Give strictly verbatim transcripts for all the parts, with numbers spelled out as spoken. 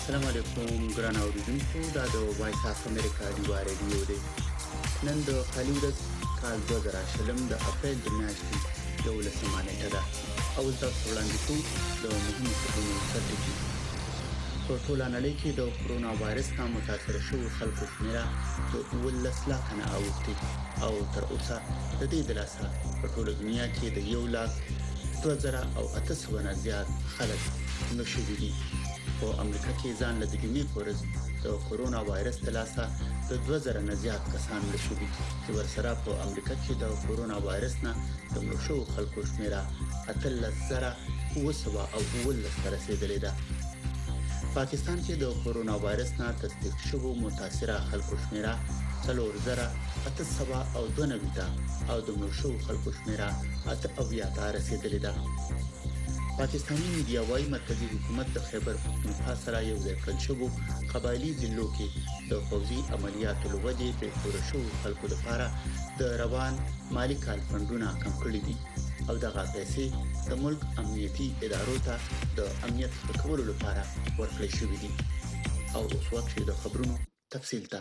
السلام علیکم ګران اوریدونکو دا د وایس اف امریکا دیوا رادیو دی. نن د خالي ورځ کال دوه زره شلم د اپریل د میاشتې یولسمه نیټه ده او تاسو وړاندې کوو د مهمو خبرونو سرټکي. په ټوله نړۍ کې د کرونا وایرس نه متاثره شوو خلکو شمېره د اوولس لکه نه اوښتې او تر اوسه د دې د لاسه په ټوله دنیا کې د یو لاک دوه زره او اته سوه نه زیات خلک مړه شوي دي. په امریکا کې ځان له د جمعې په ورځ د کرونا وایرس د لاسه د دوه زره نه زیات کسان مړه شوي چې ورسره په امریکا کې د کرونا وایرس نه د مړه شوو خلکو شمېره اتلس زره اوه سوه او اوولس ته رسېدلې ده. پاکستان کې د کرونا وایرس نه تصدیق شوو متاثره خلکو شمېره څلور زره اته سوه او دوه نوي ده او د مړه شوو خلکو شمېره اته اویا ته رسېدلې ده. پاکستاني میډیا وايي مرکزی حکومت د خیبر پختونخوا سره یو ځای کړل شوو قبایلي ضلعو کې د پوځي عملیاتو له وجې بې کوره شوو خلکو لپاره د روان مالي کال فنډونه کم کړي دي او دغه پیسې د ملک امنیتي ادارو ته د امنیت ښه کولو لپاره ورکړل شوي دي. او اوس وخت د خبرونو تفصیل ته.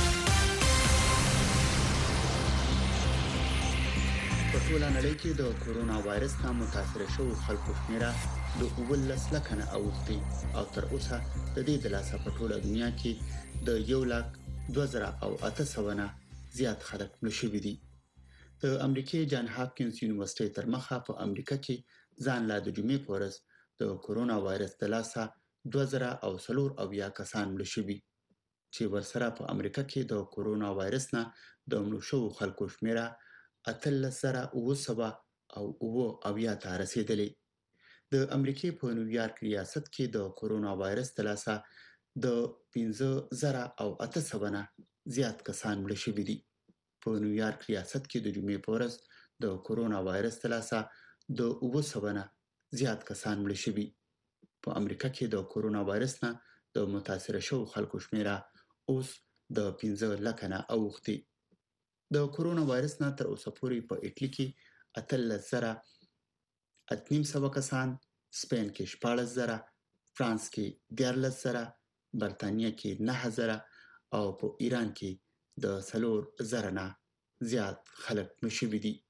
په ټوله نړۍ کې د کرونا وایرس نه متاثره شوو خلکو شمېره د اوولس لکه نه اوښتې او تر اوسه د دې د لاسه په ټوله دنیا کې د یو لاک دوه زره او اته سوه نه زیات خلک مړه شوي دي. د امریکې جان هاپکینز یونیورسيټۍ تر مخه په امریکا کې ځان لا د جمعې په ورځ د کرونا وایرس د لاسه دوه زره او څلور اویا کسان مړه شوي چې ورسره په امریکا کې د کرونا وایرس نه د مړه شوو خلکو شمېره اتلس زره اوه سوه او اوه اویا ته رسېدلې. د امریکې په نیویارک ریاست کې د کرونا وایرس د لاسه د پنځه زره او اته سوه نه زیات کسان مړه شوي دي. په نیویارک ریاست کې د جمعې په ورځ د کرونا وایرس د لاسه د اوه سوه نه زیات کسان مړه شوي. په امریکا کې د کرونا وایرس نه د متاثره شوو خلکو شمېره اوس د پنځه لکه نه اوښتې. د کرونا وایرس نه تر اوسه پورې په ایټلی کې اتلس زره اته نیم سوه کسان، سپین کې شپاړس زره، فرانس کې دیارلس زره، برطانیه کې نهه زره او په ایران کې د څلور زره نه زیات خلک مړه شوي دي.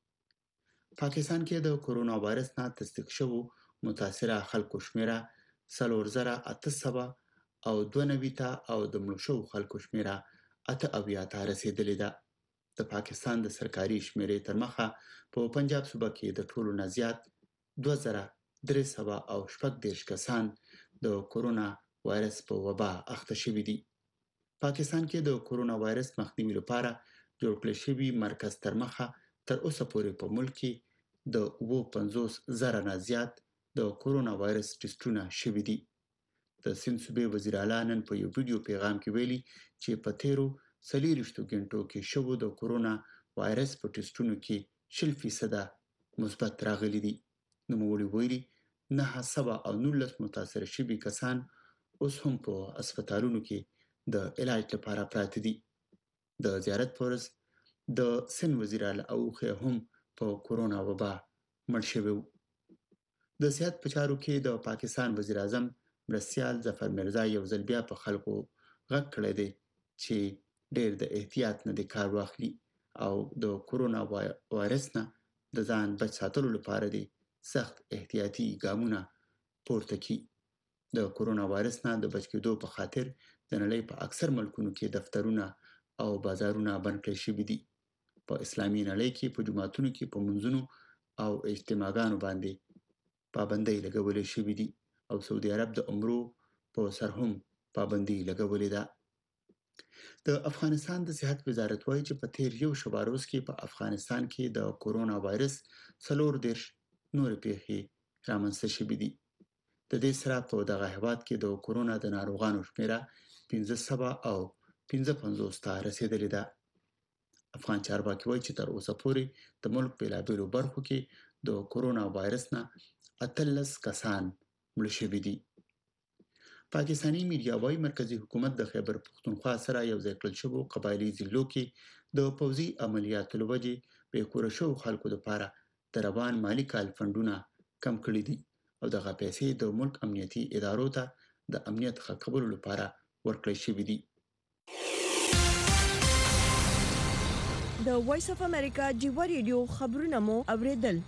پاکستان کې د کرونا وایرس نه تصدیق شوو متاثره خلکو شمېره څلور زره اته سوه او دوه نوي ته او د مړه شوو خلکو شمېره اته اویا ته رسېدلې ده. د پاکستان د سرکاري شمېرې تر مخه په پنجاب صوبه کې د ټولو نه زیات دوه زره درې سوه او شپږ دېرش کسان د کرونا وایرس په وبا اخته شوي دي. پاکستان کې د کرونا وایرس مخنیوي لپاره جوړ کړل شوي مرکز تر مخه تر اوسه پورې په ملک کې د اوه پنځوس زره نه زیات د کرونا وایرس ټسټونه شوي دي. د سند صوبې وزیر اعلی نن په یو ویډیو پیغام کې ویلي چې په تیرو څلېرویشتو غنټو کې شوو د کرونا وایرس په ټسټونو کې شل فیصده مثبت راغلي دي. نوموړي ویلي نهه سوه او نولس متاثره شوي کسان اوس هم په هسپتالونو کې د علاج لپاره پراته دي. د زیارت په ورځ د سند وزیر اعلی اوخی هم په کرونا وبا مړ شوی و. د صحت په چارو کې د پاکستان وزیر اعظم مرستیال ظفر مرزا یو ځل بیا په خلکو غږ کړی دی چې ډېر د احتیاط نه د کار واخلي او د کرونا وایرس نه د ځان بچ ساتلو لپاره د سخت احتیاطي ګامونه پورته کړي. د کرونا وایرس نه د بچ کېدو په خاطر د نړۍ په اکثر ملکونو کې دفترونه او بازارونه بند کړل شوي دي. په اسلامي نړۍ کې په جوماتونو کې په منځونو او اجتماعګانو باندې پابندۍ لګولې شوي دي او سعودي عرب د عمرو په سر هم پابندي لګولې ده. د افغانستان د صحت وزارت وایي چې په تیر یو شبه روز کې په افغانستان کې د کرونا وایرس څلور دېرش نورې پیښې رامنځته شوي دي. د دې سره په دغه هیواد کې د کرونا د ناروغانو شمېره پنځه سوه او پنځه پنځوس ته رسېدلې ده. افغان چارواکي وایي چې تر اوسه پورې د ملک بېلابېلو برخو کې د کرونا وایرس نه اتلس کسان مړه شوي دي. پاکستاني میډیا وايي مرکزی حکومت د خیبر پختونخوا سره یو ځای کړل شوو قبایلي ضلعو کې د پوځي عملیاتو له وجې بې کوره شوو خلکو لپاره د روان مالي کال فنډونه کم کړي دي او دغه پیسې د ملک امنیتي ادارو ته د امنیت ښه کولو لپاره ورکړل شوی دی. د وایس اف امریکا جیو ریډیو خبرونه مو اوریدل.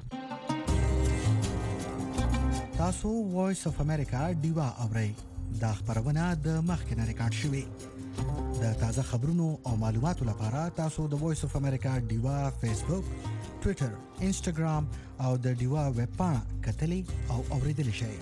تاسو وایس اف امریکا ډیوا اورئ. دا خبرونه د مخکنه ریکارډ شوې. د تازه خبرونو او معلوماتو لپاره تاسو د وایس اف امریکا ډیوا فیسبوک، ټوئیټر، انسټاګرام او د ډیوا ویب پاڼه کتلې او اوریدل شئ.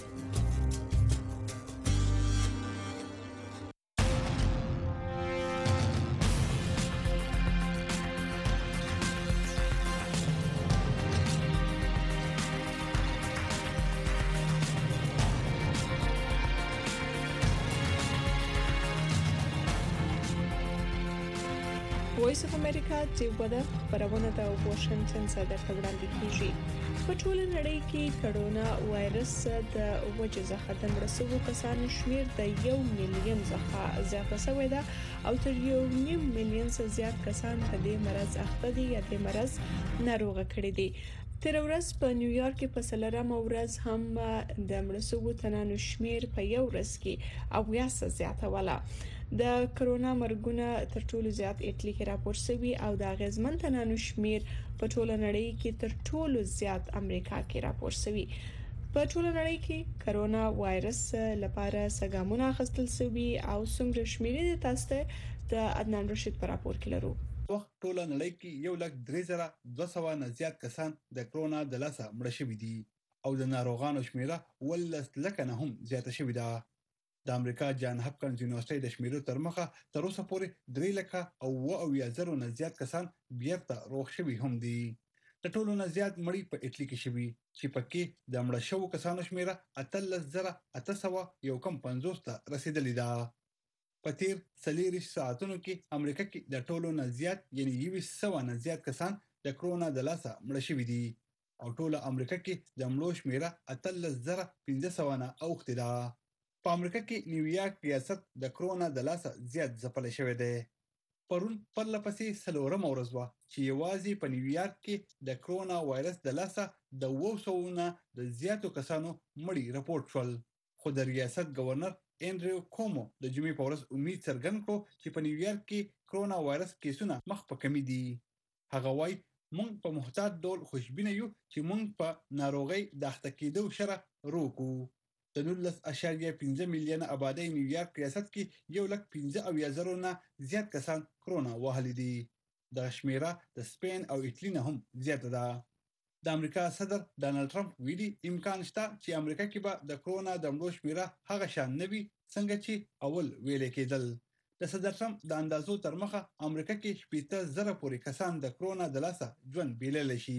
وایس اف امریکا چې ودا خبرونه د واشنگټن څخه د وړاندې کیږي. په ټول نړۍ کې کرونا وایرس د وجې څخه د مرسوو کسانو شمیر د یو میلیون څخه زیاته شوې ده او تر یو نیم میلیون څخه زیات کسان په دې مرض اخته دي یا د مرض ناروغ کړي دي. تر ورځ په نیویارک کې په سلرم ورځ هم د مرسوو تنانو شمیر په یو ورځ کې او یا څه زیاته ولا. د کرونا مرګونه تر ټولو زیات اټلی کې راپور شوی او د غزمن تنانو شمیر په ټوله نړۍ کې تر ټولو زیات امریکا کې راپور شوی. په ټوله نړۍ کې کرونا وایرس لپاره سګامونه اخیستل شوی او څومره شمیر دي تاسو ته د عدنان رشید پر راپور کې لرو. وخت ټوله نړۍ کې یو لک درې زره دوه سوه نه زیات کسان د کرونا د لاسه مړ شوي دي او د ناروغانو شمیره ولس لکه نه هم زیاته شوې ده. د امریکا جان هپکنز یونیورسيټي د شمیرو تر مخه تر اوسه پورې درې لک او اویا زره نه زیات کسان بیرته روغ شوي هم دي. د ټولو نه زیات مړی په اټلی کې شوي چې پکې د مړ شوو کسانو شمیره اتلس زره اته سوه یو کم پنځوس ته رسیدلې ده. په تیر څلوېښت ساعتونو کې امریکا کې د ټولو نه زیات یعنی یو سوه نه زیات کسان د کرونا د لاسه مړ شوي دي او ټوله امریکا کې د مړو شمیره اتلس زره پنځه سوه نه اوښتې ده. په امریکا کې نیویارک ریاست د کرونا د لاسه زیات ځپل شوی دی. پرون پرله پسې څلورمه ورځ وه چې یوازې په نیویارک کې د کرونا وایرس د لاسه د اوه سوو نه د زیاتو کسانو مړي راپورټ شول. خو د ریاست گورنر انډریو کومو د جمعې په ورځ امید څرګند کړو چې په نیویارک کې کرونا وایرس کیسونه مخ په کمی دي. هغه وایي موږ په محتاط ډول خوشبینه یو چې موږ په ناروغۍ د اخته کېدو شره روکو. د نولس اعشاریه پنځه میلیونه آبادی نیویارک ریاست کې یو لک پنځه اویا زره نه زیات کسان کرونا وهلي دي. د شمیره د سپین او اټلی نه هم زیاته ده. د امریکا صدر ډانلډ ټرمپ ویلي امکان شته چې امریکا کې به د کرونا د مړو شمیره هغه شان نه وي څنګه چې اول ویل کېدل. د صدر ټرمپ د اندازو تر مخه امریکا کې شپږ زره پورې کسان د کرونا د لاسه ژوند بیلل شي.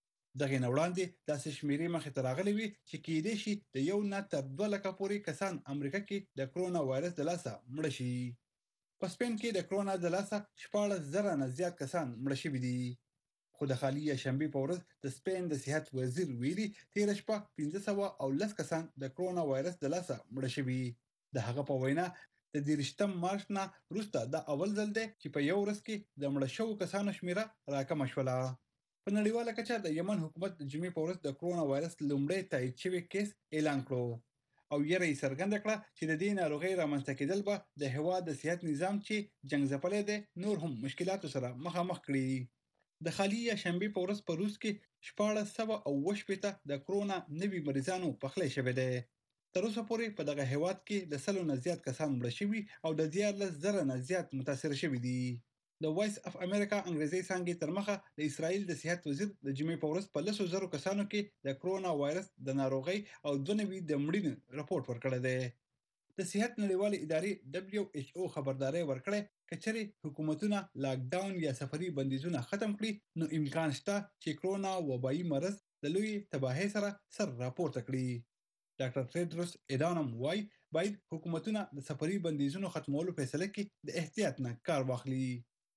دغه نه وړاندې داسې شمیرې مخې ته راغلي وي چې کېدای شي د یو نه تر دوه لکه پورې کسان امریکا کې د کرونا وایرس د لاسه مړ شي. په سپین کې د کرونا د لاسه شپاړس زره نه زیات کسان مړ شوي دي. خو د خالي شنبې په ورځ د سپین د صحت وزیر ویلي تیر شپه پنځه سوه او لس کسان د کرونا وایرس د لاسه مړ شوي. د هغه په وینا د دیرشتم مارچ نه وروسته دا اول ځل دی چې په یو ورځ کې د مړ شوو کسانو شمیره راکمه شوله. په نړیواله کچه د یمن حکومت د جمعې په ورځ د کرونا وایرس لومړی تایید شوی کیس اعلان کړو او یې یې څرګنده کړه چې د دې ناروغۍ رامنځته کېدل به د هیواد د صحت نظام چې جنګ ځپلی دی نور هم مشکلاتو سره مخامخ کړي. د خالي شنبې په ورځ په روس کې شپاړس سوه او اوه شپېته د کرونا نوي مریضانو پخلی شوی دی. تر اوسه پورې په دغه هیواد کې د سلو نه زیات کسان مړه شوي او د دیارلس زره نه زیات متاثر شوي دي. د وایس اف امریکا انګریزي څانګې تر مخه د اسرائیل د صحت وزیر د جمعې په ورځ په لسو زرو کسانو کې د کرونا وایرس د ناروغۍ او دوه نوي د مړینې راپورټ ورکړی دی. د صحت نړیوالې ادارې دبليو ایچ او خبرداري ورکړې کچري حکومتونه لاک ډاون یا سفري بندیزونه ختم کړي نو امکان شته چې کرونا وبایي مرض د لوی تباهي سره سر راپورته کړي. ډاکټر ټریډروس اډانم وايي باید حکومتونه د سفري بندیزونو ختمولو فیصله کې د احتیاط نه کار واخلي.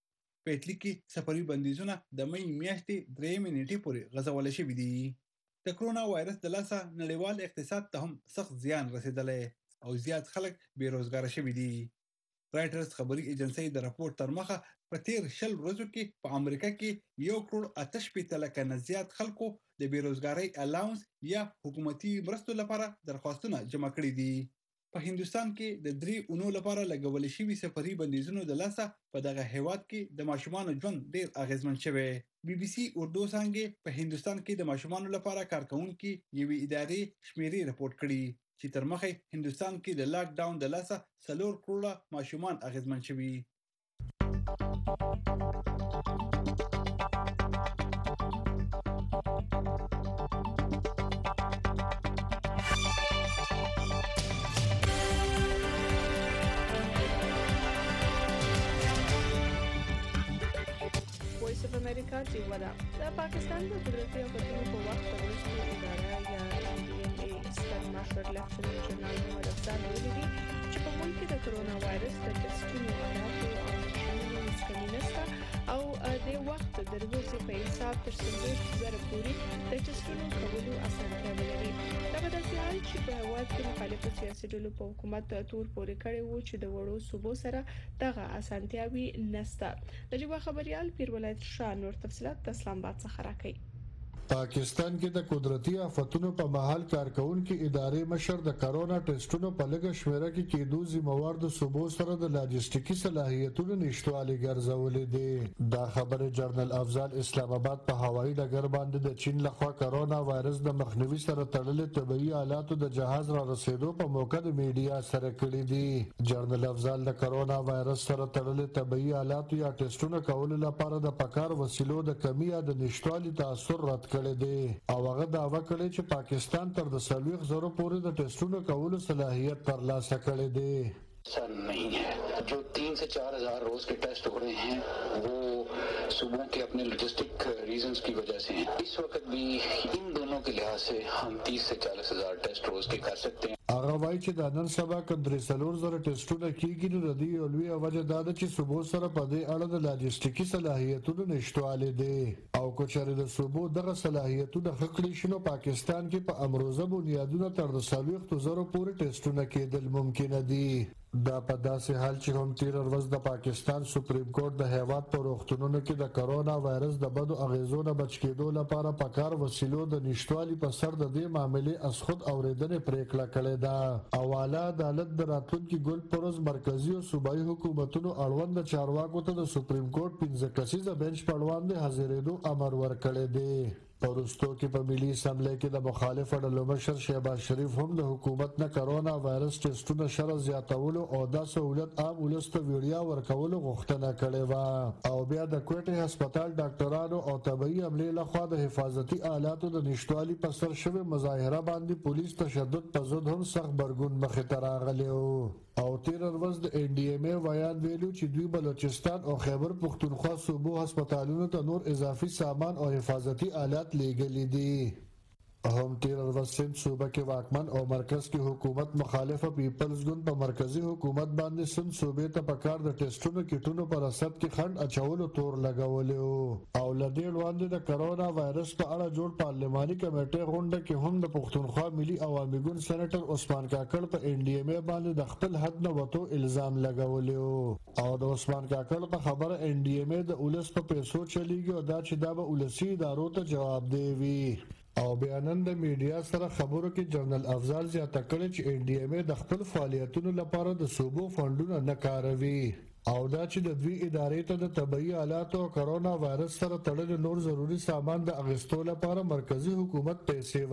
په اټلی کې سفري بندیزونه د مې میاشتې درېیمې نیټې پورې غځول شوي دي. د کرونا وایرس د لاسه نړیوال اقتصاد ته هم سخت زیان رسیدلی او زیات خلک بیروزګاره شوي دي. رایټرز خبري ایجنسۍ د راپورټ تر مخه په تیر شل ورځو کې په امریکا کې یو کروڑ اته شپېته لکه نه زیات خلکو د بیروزګارۍ الاونس یا حکومتي مرستو لپاره درخواستونه جمع کړي دي. په هندستان کې د درې اونو لپاره لګول شوی سفري بندیزونو د لاسه په دغه هیواد کې د ماشومان ژوند ډیر اغیزمن شوی. بي بي سي اردو څنګه په هندستان کې د ماشومان لپاره کارکونکو یوې ادارې شمیرې راپورټ کړي چې تر مخه هندستان کې د لاک ډاون د لاسه څلور کروڑه ماشومان اغیزمن شوي. وایس اف امریکا چې ودا د پاکستان د قدرتي افتونو په وخت ورسره اداره یا ام ډي ام اي ستر مشر لیفټننټ جنرال محمد افضل ویلي دي چې په ملک کې د کرونا وایرس د ټسټونو حالات او تشخیصونو مسکنینسته او د وخت د ورځې په حساب تر څلور زره پورې د ټسټونو کولو اسانتیا ولري. دا به د حال چې په هواد کې مخالف سیاسي ډلو په حکومت تور پورې کړي وو چې د وړو صوبو سره دغه اسانتیاوي نسته. د جوه خبريال پیر ولایت شاه نور تفصيلات د اسلام آباد څخه راکړي. پاکستان کې د قدرتي آفتونو په محل کارکونکو ادارې مشر د کرونا ټیسټونو په لګه شمیره کې کېدو ذمہوار د صوبو سره د لاجستیکي صلاحیتونو نشټوالي ګرځولې دي. دا خبره جنرال افضل اسلام آباد په هوایي ډګر باندې د چین لخوا کرونا وایرس د مخنیوي سره تړلې طبي آلاتو د جهاز را رسیدو په موقع د میډیا سره کړې دي. جنرال افضل د کرونا وایرس سره تړلې طبي آلاتو یا ټیسټونو کولو لپاره د پکار وسیلو د کمی یا د نشټوالي تاثر رد کړي دي او هغه دعوه کړې چې پاکستان تر د سلويخ زرو پورې د ټیسټونو کولو صلاحیت ترلاسه کړي دي. सर नहीं है. जो तीन से चार हजार रोज के टेस्ट हो रहे हैं वो सूबों के अपने लॉजिस्टिक रीजंस की वजह से हैं. इस वक्त भी इन दोनों के लिहाज से हम तीस से चालीस हजार टेस्ट रोज के कर सकते हैं. هغه وایي چې د نن سبا کندري سلور زره ټیسټونه کیږي نو د دې اولوي وجه دا ده چې صوبو سره په دې اړه د لاجستیکي صلاحیتونو نشټواله دي او کوچري د صوبو دغه صلاحیتونه خکړې شنو پاکستان کې په امروزه بنیادونه تر د سلويخ زرو پورې ټیسټونه کېدل ممکن دي. دا په داسې حال چې هم تیر ورځ د پاکستان سپریم کورټ د هیواد په روغتونونو کې د کرونا وایرس د بدو اغیزو نه بچ کېدو لپاره پکار وسیلو د نشټوالي په سر د دې معاملې از خود اوریدنې پریکړه کړې ده. او اعلی عدالت د راتلونکي ګل پروز مرکزی او صوبایي حکومتونو اړوند چارواکو ته د سپریم کورټ پنځه کسیزه بنچ په وړاندې حاضرېدو امر ورکړی دی. پرستو کې په ملي اسمبلی کې د مخالف ډلو مشر شهباز شریف هم د حکومت نه کرونا وایرس ټیسټونه شر زیاتولو او د سہولت عام ولست ویډیا ورکولو غوښتنه کړې و او بیا د کوټه هسپتال ډاکټرانو او طبي عملې لخوا د حفاظتي آلاتو د نشټوالي په سر شوی مظاهره باندې پولیس تشدد په ضد هم سخت برګون مخې ته راغلی او تیر ورځ د ان ډي ام اي ویان ویلو چې دوی بلوچستان او خیبر پختونخوا صوبو هسپتالونو ته نور اضافي سامان او حفاظتي آلات لیږلي دي. هم تیر ورځ سند صوبه کې واکمن او مرکز کې حکومت مخالفه پیپلز ګوند په مرکزی حکومت باندې سند صوبې ته پکار د ټیسټونو کیټونو پر رصد کې خند اچولو تور لګولې او لدې وړاندې د کرونا وایرس په اړه جوړ پارلماني کمیټې غونډه کې هم د پښتونخوا ملي عوامي ګوند سېنیټر عثمان کاکړ په ان ډي ام اي باندې د خپل حد نه وته الزام لګولې او د عثمان کاکړ په خبره ان ډي ام اي د اولس په پیسو چلیږي او دا چې دا به اولسي ادارو ته جواب دی وي. او بیانن د میډیا سره خبرو کې جنرال افضل زیاته کړې چې ان ډي ام اي د خپل فعالیتونو لپاره د صوبو فندونه نه کاروي او دا چې د دوی ادارې ته د طبي آلاتو او کرونا وایرس سره تړلې نور ضروری سامان د اغستو لپاره مرکزی حکومت پیسې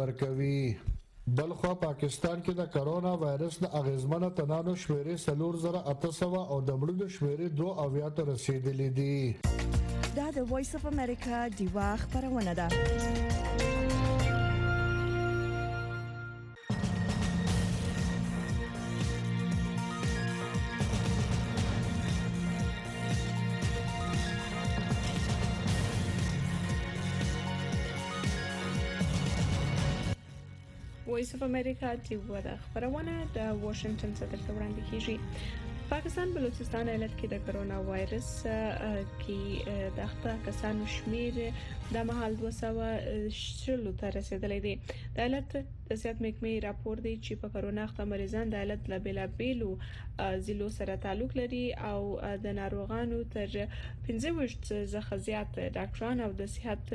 ورکوي. بلخوا پاکستان کې د کرونا وایرس د اغیزمنه تنانو شمیرې څلور زره اته سوه او د مړو شمیرې دوه اویا ته رسیدلې دي. دا د وایس اف امریکا دیوا خبرونه ده. وایس اف امریکا دیوا د خبرونه د واشنگټن څخه تر وړاندې کیږي. پاکستان بلوچستان ایالت کې د کرونا وایرس کې د اخته کسانو شمیر د مهال دوه سوه شلو ته رسیدلی دی. د ایالت د صحت محکمې راپور دی چې په کرونا اخته مریضان د ایالت له بیلابیلو ضلعو سره تعلق لري او د ناروغانو تر پنځه ویشت څخه زیات ډاکټران او د صحت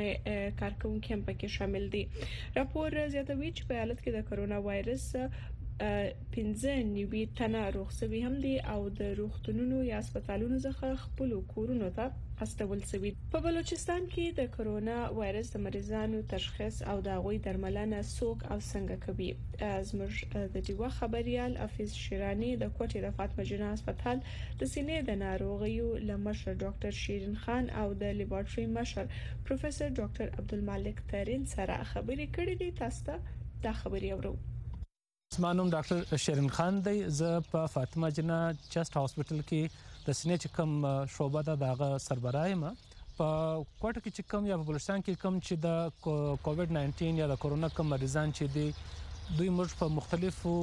محکمې کارکونکو هم پکې شامل دي. راپور زیاتوي چې په ایالت کې د کرونا وایرس پنځه نیوي تنه روغ شوي هم دي او د روغتونونو یا هسپتالونو څخه خپل کورونو ته استول شوي. په بلوچستان کې د کرونا وایرس د مریضانو تشخیص او د غوي درملنه څوک او څنګه کوي. زموږ د دیوه خبريال حافظ شیرانی د کوټې د فاطمه جنah هسپتال د سینې د ناروغیو لمشر ډاکټر شیرین خان او د لیبارټري مشر پروفیسور ډاکټر عبدالمالک ترین سره خبرې کړې دي. تاسو ته دا خبري اورو. اسمانوم ډاکټر شیرین خان دی. زه په فاطمه جنah چست هاسپټل کې د سینې چې کوم شعبه ده دغه سربراه یم. په کوټه کې چې کوم یا په بلوچستان کې کوم چې د کووډ ناینټین یا د کرونا کوم مریضان چې دي دوی موږ په مختلفو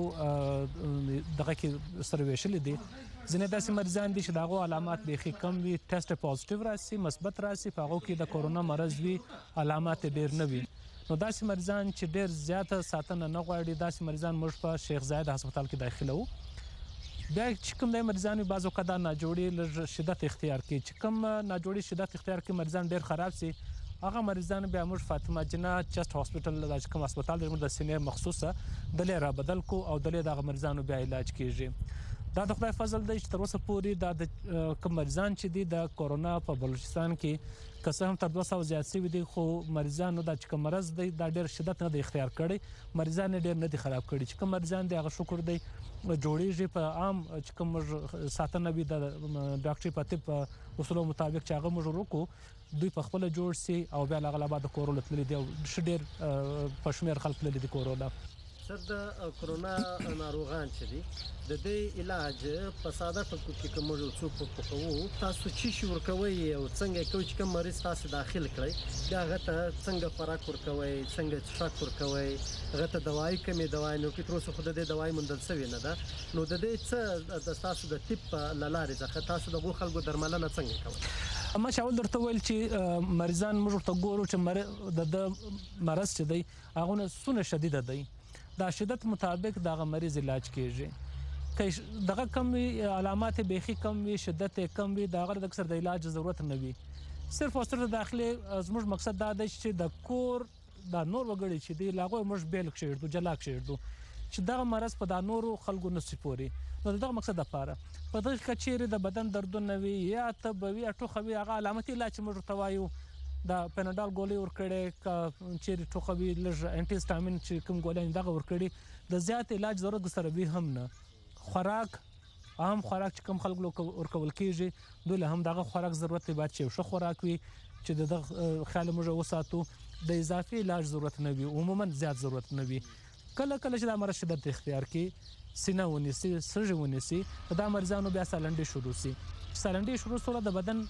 دغه کې سره ویشل دي. ځینې داسې مریضان دي چې دغه علامات بيخي کم وي، ټیسټ پوزټیو راسي، مثبت راسي، په هغه کې د کرونا مرض وي، علامات ډیر نه وي. نو داسې مریضان چې ډیر زیاته ساتنه نه غواړي داسې مریضان موږ په شیخ زاید هسپتال کې داخله وو. بیا چې کوم د مریضانو بعضو کدا ناجوړي لږ شدت اختیار کوي، چې کوم ناجوړي شدت اختیار کوي مریضان ډیر خراب سي، هغه مریضان بیا موږ فاطمه جنah چست هاسپټل د کوم هسپتال د سینې مخصوصه دلې را بدل کو او دلې د مریضانو بیا علاج کیږي. دا د خدای فضل دی چې تر اوسه پورې د کوم مریضان چې دي د کورونا په بلوچستان کې که هم تر دوه سوه زیات شوي دي، خو مریضانو د چې کوم مرض دی دا ډیر شدت نه دی اختیار کړی، مریضان ډیر نه دي خراب کړي. چې کوم مریضان دي هغه شکر دی جوړیږي په عام چې کوم ساتنه وي د ډاکټري په طب اصولو مطابق چې هغه موږ وکړو دوی په خپل جوړ سي او بیا هغه بعد کورونا تللی دی او ډیر په شمیر خلک تللی دي کورونا. سر د کرونا ناروغان چې دي د دې علاج په ساده ټکو کې کوم څوک په کوو تاسو چې شي ورکوي او څنګه کوي چې کوم مریض تاسو داخل کړئ بیا غته څنګه خوراک ورکوي، څنګه څښاک ورکوي، غته دوايي کومې دوايي نو کې تر اوسه خو د دې دوايي مندل شوی نه ده. نو د دې څه د تاسو د طب لارې ځخه تاسو د خلکو درملنه څنګه کوي؟ اما شاول درته ویل چې مریضان موږ ته ګورو چې د مرض چې دی هغه سونه شدید دی، دا شدت مطابق دغه مریض علاج کیږي. که دغه کم علامات بيخي کم وي، شدت کم وي، دغه د اکثر د علاج ضرورت نه وي. صرف او صرف داخلي زموږ مقصد دا دی چې د کور د نور وګړي چې دی لاغه موږ بیل کړو جلا کړو چې دغه مرض په د نورو خلکو نصیب پوري. نو دغه مقصد لپاره په دغه کچېره د بدن دردونه وي یا تبوي ټوخوي هغه علامتي علاج موږ توایو دا پناډال ګولې ورکړې ک چې ټوخوي لږ انټي هیستامین چې کوم ګولې دغه ورکړي د زیات علاج ضرورت سره به هم نه. خوراک عام خوراک چې کوم خلک ورکول کیږي دوی له هم دغه خوراک ضرورت دی باید چې ښه خوراک وي چې د خیال موږ وساتو، د اضافي علاج ضرورت نه وي، عموما زیات ضرورت نه وي. کله کله چې د مرض شدت اختیار کی سینه ونیسي سږي ونیسي دا مریضانو بیا سالنډي شروع سي. سالنډي شروع سره د بدن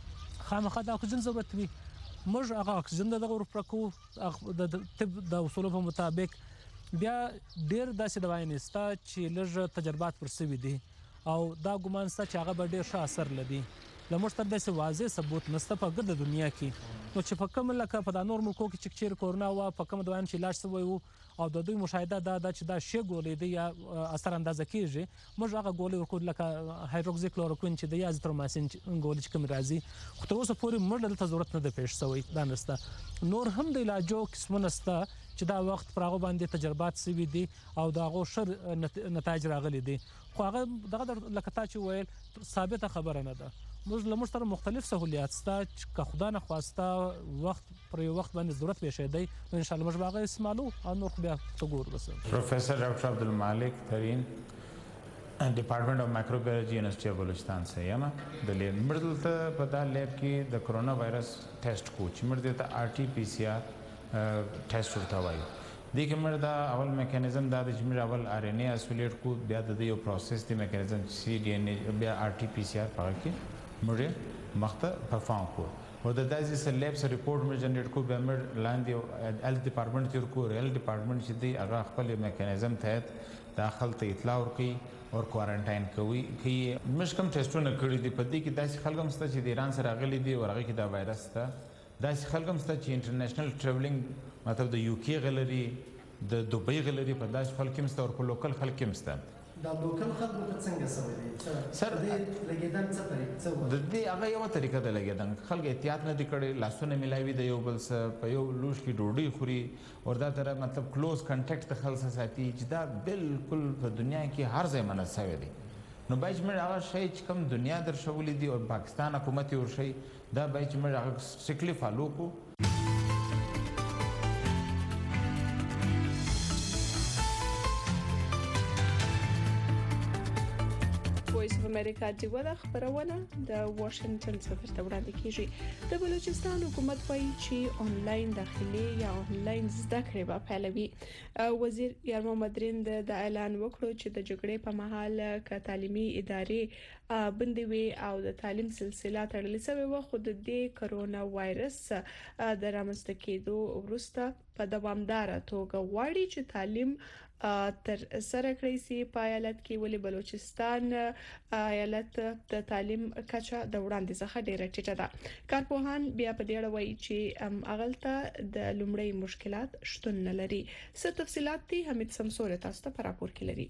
خامخا د اکسیجن ضرورت وي، موږ هغه اکسیجن دغه ورپرکو د طب د اصولو په مطابق. بیا ډیر داسې دوايي نشته چې لږ تجربات پر سوي دي او دا ګمان ستا چې هغه به ډیر ښه اثر لري. له موږ تر داسې واضح ثبوت نشته په ګرده دنیا کې. نو چې په کوم لکه په د نور ملکو کې چې چیرې کورونا وه په کوم دوايانو چې علاج شوی وو او د دوی مشاهده دا ده چې دا شی ګولې دی یا اثر اندازه کیږي، موږ هغه ګولې ورکوو لکه هایدروکسي کلوروکوین چې دی یا ازیترومایسین ګولې چې کوم راځي، خو تر اوسه پورې موږ دلته ضرورت نه ده پیښ شوی. دا نشته. نور هم د علاجو قسمونه شته چې دا وخت پر هغه باندې تجربات شوي دي او د هغو ښه نتایج راغلي دي، خو هغه دغه لکه تا چې ویل ثابته خبره نه ده. موږ له موږ سره مختلف سهولیات شته چې که خدا نخواسته وخت پر یو وخت باندې ضرورت پیښېدی نو انشاءالله موږ به هغه استعمالو او نور خو بیا ته ګورو. بس پروفیسر ډاکټر عبدالمالک ترین ډپارټمنټ اف مایکروبیولوژي یونیورسيټي اف بلوچستان څخه یم. د لیب موږ دلته په دا لیب کې د کرونا وایرس ټیسټ کوو چې موږ دې ته آر ټي پی سی آر ټیسټ ورته وایو. دې کې موږ دا اول میکانیزم دا د چې موږ اول آر ان اے اسولیټ کوو، بیا د دې یو پروسس دی میکانیزم سی ډي ان اے بیا آر ټي پی سی آر په هغه کې موږ مخته پرفارم کوو او د داسې سره لیب سره ریپورټ موږ جنریټ کوو. بیا موږ لاندې هیلث ډپارټمنټ ته ورکوو. هیلث ډپارټمنټ چې دی هغه خپل میکانیزم تحت داخل ته اطلاع ورکوي او کوارنټاین کوي. کې موږ کوم ټیسټونه کړي دي په دې کې داسې خلک هم شته چې د ایران سره راغلي دي او هغه کې دا وایرس شته، داسې خلک هم شته چې انټرنیشنل ټریولینګ مطلب د یو کې غلري د دوبۍ غلري په داسې خلک هم شته او په لوکل خلک هم شته. دا لوکل خلکو ته څنګه سوي دي سر دې لګیدل څه طریقه څه د دې هغه یو طریقه ده لګیدل خلک احتیاط نه دي کړي لاسونه ملایوي د یو بل سره په یو لوش کې ډوډۍ خوري او دا تر مطلب کلوز کنټیکټ د خلک سره ساتي چې دا بالکل په دنیا کې هر ځای منع شوی دی نو باید موږ هغه شی چې کوم دنیا درشولې دي او پاکستان حکومت یې ورشي دا باید موږ هغه سټریکټلی فالو کړو وایس اف امریکا د ودا خبرونه د واشنگټن څخه ته وړاندې کیږي د بلوچستان حکومت وايي چې آنلاین داخلي یا آنلاین زده کړې به پیلوي وزیر یار محمد رند د اعلان وکړو چې د جګړې په مهال ک تعلیمي ادارې بندي وي او د تعلیم سلسله تړلې شوې و خو د دې کرونا وایرس د رامنځته کېدو وروسته په دوامدار توګه واړي چې تعلیم تر سره کړی سي په ایالت کې ولې بلوچستان ایالت د تعلیم کچه د وړاندې څخه ډیره ټیټه ده کارپوهان بیا په دې اړه وایي چې اغلطه د لومړی مشکلات شتون نه لري څه تفصيلات دي حمید سمسور تاسو ته په راپور کې لري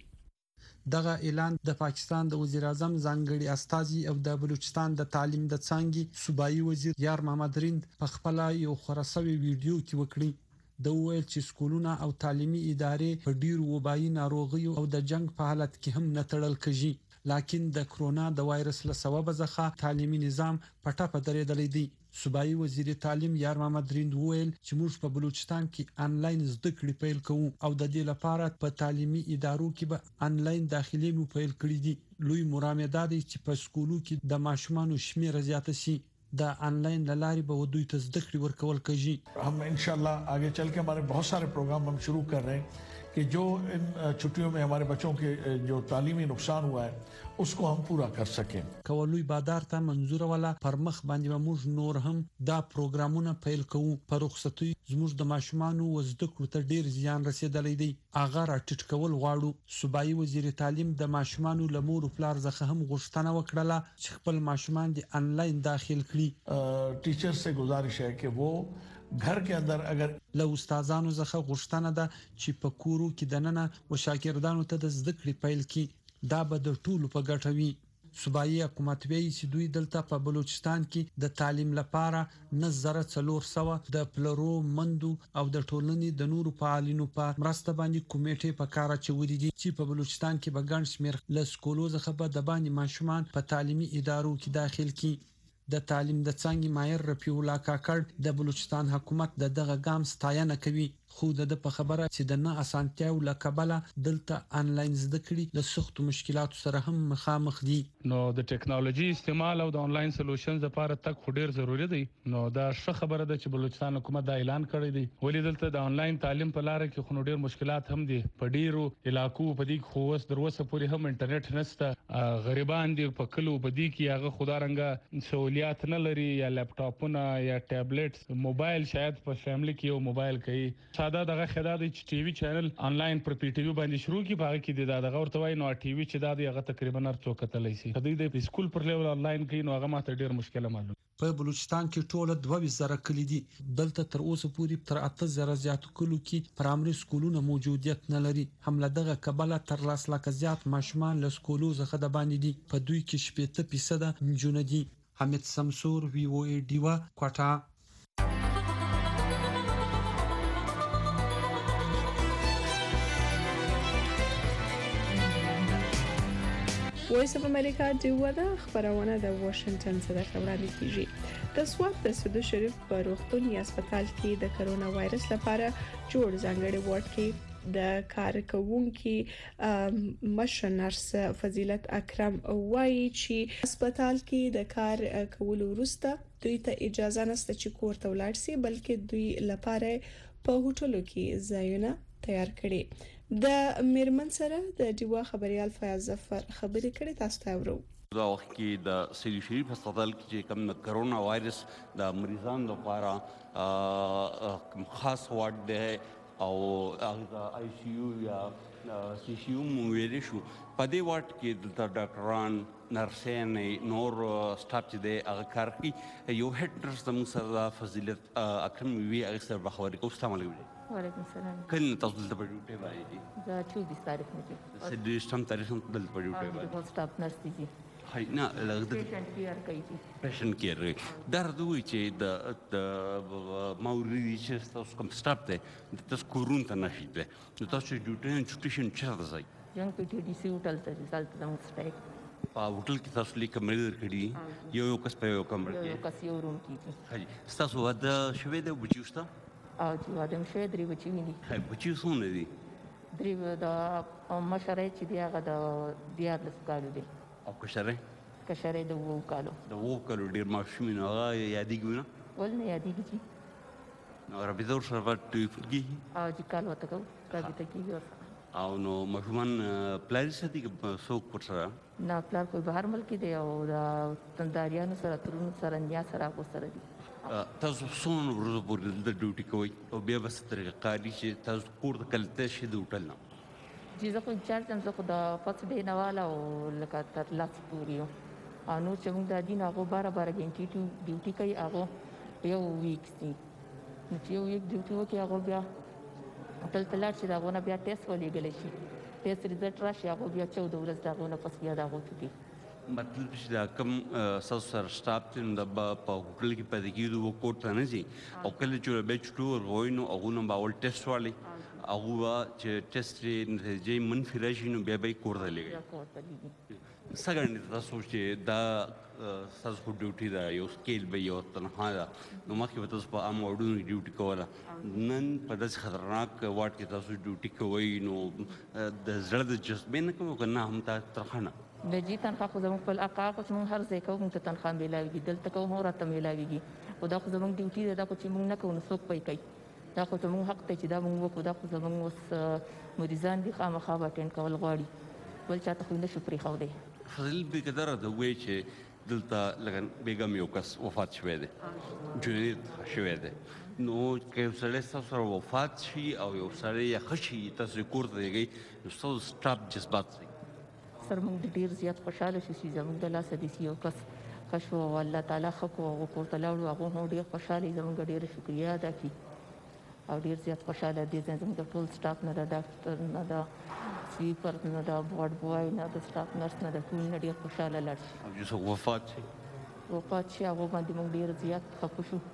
دغه اعلان د پاکستان د وزیر اعظم ځانګړي استاذي او د بلوچستان د تعلیم د څانګې صوبایي وزیر یار محمد رند په خپل یو خراسوي ویډیو کې وکړي د ویل چې سکولونه او تعلیمي ادارې په ډیرو وبایي ناروغیو او د جنگ په حالت کې هم نه تړل کېږي لکه د کرونا د وایرس له سبب ځخه تعلیمي نظام پټه پدرې دلې دي صوبایي وزیر تعلیم یار محمد رند ویل چې موږ په بلوچستان کې انلاین زده کړې پیل کوو او د دې لپاره په تعلیمي ادارو کې به انلاین داخلي مو پیل کړې دي لوی مرامه ده چې په سکولو کې د ماشومان شمیر زیات شي دا ऑनलाइन ललारी बहुदूई तस्दीक वर्कवल कजी हम इंशाल्लाह आगे चल के हमारे बहुत सारे प्रोग्राम हम शुरू कर रहे हैं कि जो इन छुट्टियों में हमारे बच्चों के जो तालीमी नुकसान हुआ है उसको हम पूरा कर सकें کولوی بادار ته منظور ولا پر مخ باندې موږ نور هم دا پروګرامونه پیل کوو پر رخصتي زموږ د ماشومان او زده کړو ته ډیر زیان رسیدلې دی اغه راټټ کول غواړو صوبایي وزیر تعلیم د ماشومان لمور پلار زخه هم غوښتنه وکړه چې خپل ماشومان د انلاین داخل کړي ټیچر سے گزارش ہے کہ وہ घर के अंदर अगर له استادانو زخه غوښتنه ده چې په کورو کې دننه او شاګردانو ته د زده کړې پیل کړي دا به د ټولو په ګټه وي صوبایي حکومت وایي چې دوی دلته په بلوچستان کې د تعلیم لپاره نظر څلور سو د پلرو مندو او د ټولنې د نورو فعالینو په مرسته باندې کمیټې په کار اچولې دي چې په بلوچستان کې به ګڼ شمېر له سکولو څخه به د باندې ماشومان په تعلیمي ادارو کې داخل کړي د تعلیم د څنګه مایر رفیع الله کاکړ د بلوچستان حکومت د دغه ګام ستاینه کوي خو د په خبره چې د نه اسانتیاو لکبله دلته انلاین زده کړې له سخت مشکلاتو سره هم مخامخ دي نو د ټیکنالوژي استعمال او د انلاین سولوشنز لپاره تک ډیر ضروری دی نو دا ښه خبره ده چې بلوچستان حکومت دا اعلان کړی دی ولې دلته د انلاین تعلیم په لار کې خو ډیر مشکلات هم دي په ډیرو علاقو په دې خو اوس دروسه پورې هم انټرنیټ نشته غریبان دي په کلو په دې کې هغه خدارنګ سہولیات نه لري یا لپټاپونه یا ټابلیټس موبایل شاید په فیملی کې یو موبایل کوي دا دغه خدای د ټي وي چینل انلاین پر پی ټي وي باندې شروع کی باغ کې د دغه ورته وای نو ټي وي چې دا دغه تقریبا هر څوک کتلای شي د دې د سکول پر لیول انلاین کې نو هغه ماته ډیر مشکله معلوم په بلوچستان کې ټول دوه زره کلی دي دلته تر اوسه پورې تر اته زره زیات کلو کې پرایمري سکولونه موجودیت نه لري حمله دغه کبله تر لاس لکه زیات ماشومان له سکولو څخه د باندې دي په دوی کې شپږ فیصد جون دي حمید سمسور وی او ای ډیوا کوټا وایس اف امریکا د ودا خبرونه د واشنگټن څخه وړاندې کیږي د سوات د سدو شریف په روغتوني هسپتال کې د کرونا وایرس لپاره جوړ ځانګړي وارډ کې د کارکونکو مشر نرس فضیلت اکرم وایي چې هسپتال کې د کار کولو وروسته دوی ته اجازه نشته چې کور ته ولاړ شي بلکې دوی لپاره په هوټلو کې ځایونه تیار کړي د میرمن سره د دیوا خبريال فیاض ظفر خبرې کړې تاسو ته ورو دا وخت کې د سری شریف هسپتال کې چې کوم کرونا وایرس د مریضانو لپاره خاص وارډ ده او هغه آی سی یو یا سی سی یو مویل شو په دې وارډ کې د ډاکټران نرسانې نور سټاف چې دی هغه کار کوي یو هډ نرس د موږ سره فضیلت اکرم وی هغه سره بخوري کوم السلام علیکم وعلیکم السلام. کله تاسو دلته په ډیوټي باندې دي؟ دا چوبیس تاریخ نه دي. سدېشتم تاریخ هم دلته په ډیوټي باندې. هغه سټاف نرس دي. هاي نه لږ د پیشنټ کیر کوي دي. پیشنټ کیر درد وي چې د د ماوري چې تاسو کوم سټاف دی تاسو کورون ته نشئ دی نو تاسو ډیوټي انسټیټیوشن چیرته ځئ؟ جنګ پی ټي ډي سي هوټل ته ځي. دلته زموږ سټاف په هوټل کې تاسو لیک کمرې درکړي یو یو کس په یو کمره کې یو کس یو روم کې دي. هاي ستاسو واده شوی دی بچي شته؟ او چې واده مې شوی درې بچي وي. هاي بچي څومره دي؟ درې د مشره چې دی هغه د دیارلس کالو دی. او کشره؟ کشره د اوو کالو. د اوو کالو ډېر ماشوم نو هغه یادېږي نه؟ ولې نه یادېږي چې نو رابطه ورسره به ټلیفون کېږي؟ او چې کال ورته کوو رابطه کېږي ورسره. او نو ماشومان پلار ساتي که څوک ورسره؟ نه پلار کوئی بهر ملک دی او د تنداریانو سره ترونو سره نیا سره هغو سره دي. تاسو څومره ورځو پورې دلته ډیوټي کوئ او بیا به څه طریقه کاري چې تاسو کور ته کله تېر شئ د هوټل نه؟ چې زه خو انچارج یم. زه خو د فرست ډې نه واله او لکه تر لاس پورې یم او نور چې موږ دا دي نو هغو باره باره ګنټې ډیوټي کوي. هغو یو ویک دي نو چې یو ویک ډیوټي وکړي هغو بیا هوټل ته لاړ شي د هغو نه بیا ټیسټ ولېږلی شي. ټیسټ ریزلټ راشي هغو بیا چوده ورځ د هغو نه پس بیا د هغو چوټي. مطلب چې دا کوم ستاسو سره سټاف دی نو دا به په هوټل کې پاتې کېږي و کور ته نه ځي او کله چې بیا چټو ورغوي نو هغو نه به اول ټیسټ والی هغو به چې ټیسټ یې نتیجې منفي راشي نو بیا به یې کور ته لېږي. څه ګڼئ تاسو چې دا ستاسو خو ډیوټي ده یو سکیل به یو تنها ده نو مخکې به تاسو په عام واردونو کې ډیوټي کوله نن په داسې خطرناک واټ کې تاسو ډیوټي کوئ نو د زړه د جذبې نه کوئ که نه هم تا تنخوا نه؟ د جي تنخوا خو زموږ خپل اقا خو چې موږ هر ځای کوو موږ ته تنخوا میلاویږي. دلته کوو هم راته میلاویږي خو دا خو زموږ ډیوټي ده. دا خو چې موږ نه کوو نو څوک پی کوي؟ دا خو زموږ حق دی چې دا موږ وکړو. دا خو زموږ اوس مریضان دي خامخا به اټینډ کول غواړي بل چاته خو یې نشو پرېښودی. فضل بقدر د وی چې دلته لکه بیګم یو کس وفات شوی دی جنید شوی دی نو که یو سړی ستاسو سره وفات شي او یو سړی یې ښه شي تاسو یې کور ته لېږئ نو ستاسو سټاف جذبات څه وي؟ سر موږ ډېر زیات خوشحاله شو چې زموږ د لاسه داسې یو کس ښه شو او الله تعالی ښه کړو هغو کور ته لاړو هغو هم ډېر خوشحاله زموږ ډېره شکریه ادا کړي او ډېر زیات خوشحاله دي. زموږ د ټول سټاف نه د ډاکټر نه د سویپر نه د بورډ بوای نه د سټاف نرس نه د ټول نه ډېر خوشحاله لاړ شي. او چې څوک وفات شي وفات شي هغو باندې موږ ډېر زیات خفه شو.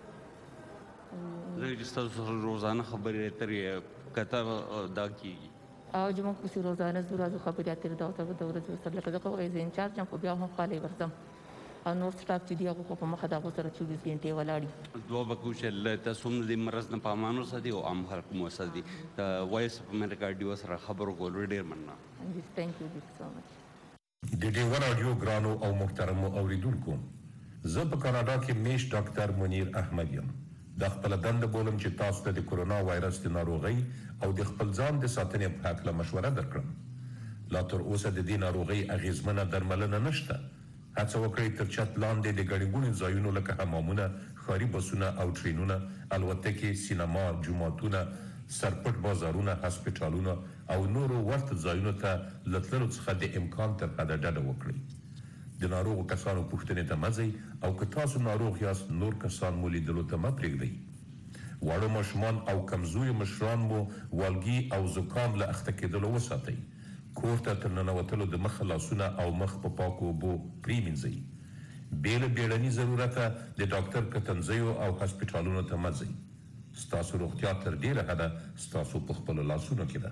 ځکه چې ستاسو سره روزانه خبرې اترې کته دا کېږي او چې موږ پسې روزانه ځو راځو خبرې اترې دا ورته د ورځې ورسره لکه زه خو ایز انچارج یم خو بیا هم خالی ورځم او نور سټاف چې دي هغو خو په مخه د هغو سره چوبیس ګنټې ولاړ دي. دعا به کوو چې الله تاسو هم د دې مرض نه په امان وساتي او عام خلک مو وساتي. د وایس اف امریکا ډیو سره خبرو کولو ډېر مننه. تhank you so much. د ډیو رادیو ګرانو او محترمو اوریدونکو زه په کاناډا کې میش ډاکټر منیر احمد یم. د خپل دنده بولم چې تاسو ته د کورونا وایرس د ناروغۍ او د خپل ځان د ساتنې په هکله مشوره درکړم. لا تر اوسه د دې ناروغۍ اغیزمنه درملنه نشته. هڅه وکړئ تر چت لاندې د ګڼې ګوڼې ځایونو لکه حمامونه ښاري بسونه او ټرینونه الوتکې سینما جوماتونه سرپټ بازارونه هسپټالونه او نورو ورته ځایونو ته له تللو څخه د امکان تر حده ډډه وکړئ. د ناروغو کسانو پوښتنې ته مه ځئ او که تاسو ناروغ یاست نور کسان مو لیدلو ته مه پرېږدئ. واړه ماشومان او کمزوري مشران مو والګي او زکام له اخته کېدلو وساتئ. کور ته تر ننوتلو د مخه لاسونه او مخ په پاکو اوبو پرېمینځئ. بې له بیړني ضرورته د ډاکټر کتنځیو او هسپټالونو ته مه ځئ. ستاسو روغتیا تر ډېره حده ستاسو په خپلو لاسونو کې ده.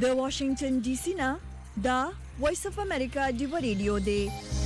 د واشنگټن ډي سي نه دا وایس اف امریکا دی ریډیو دی.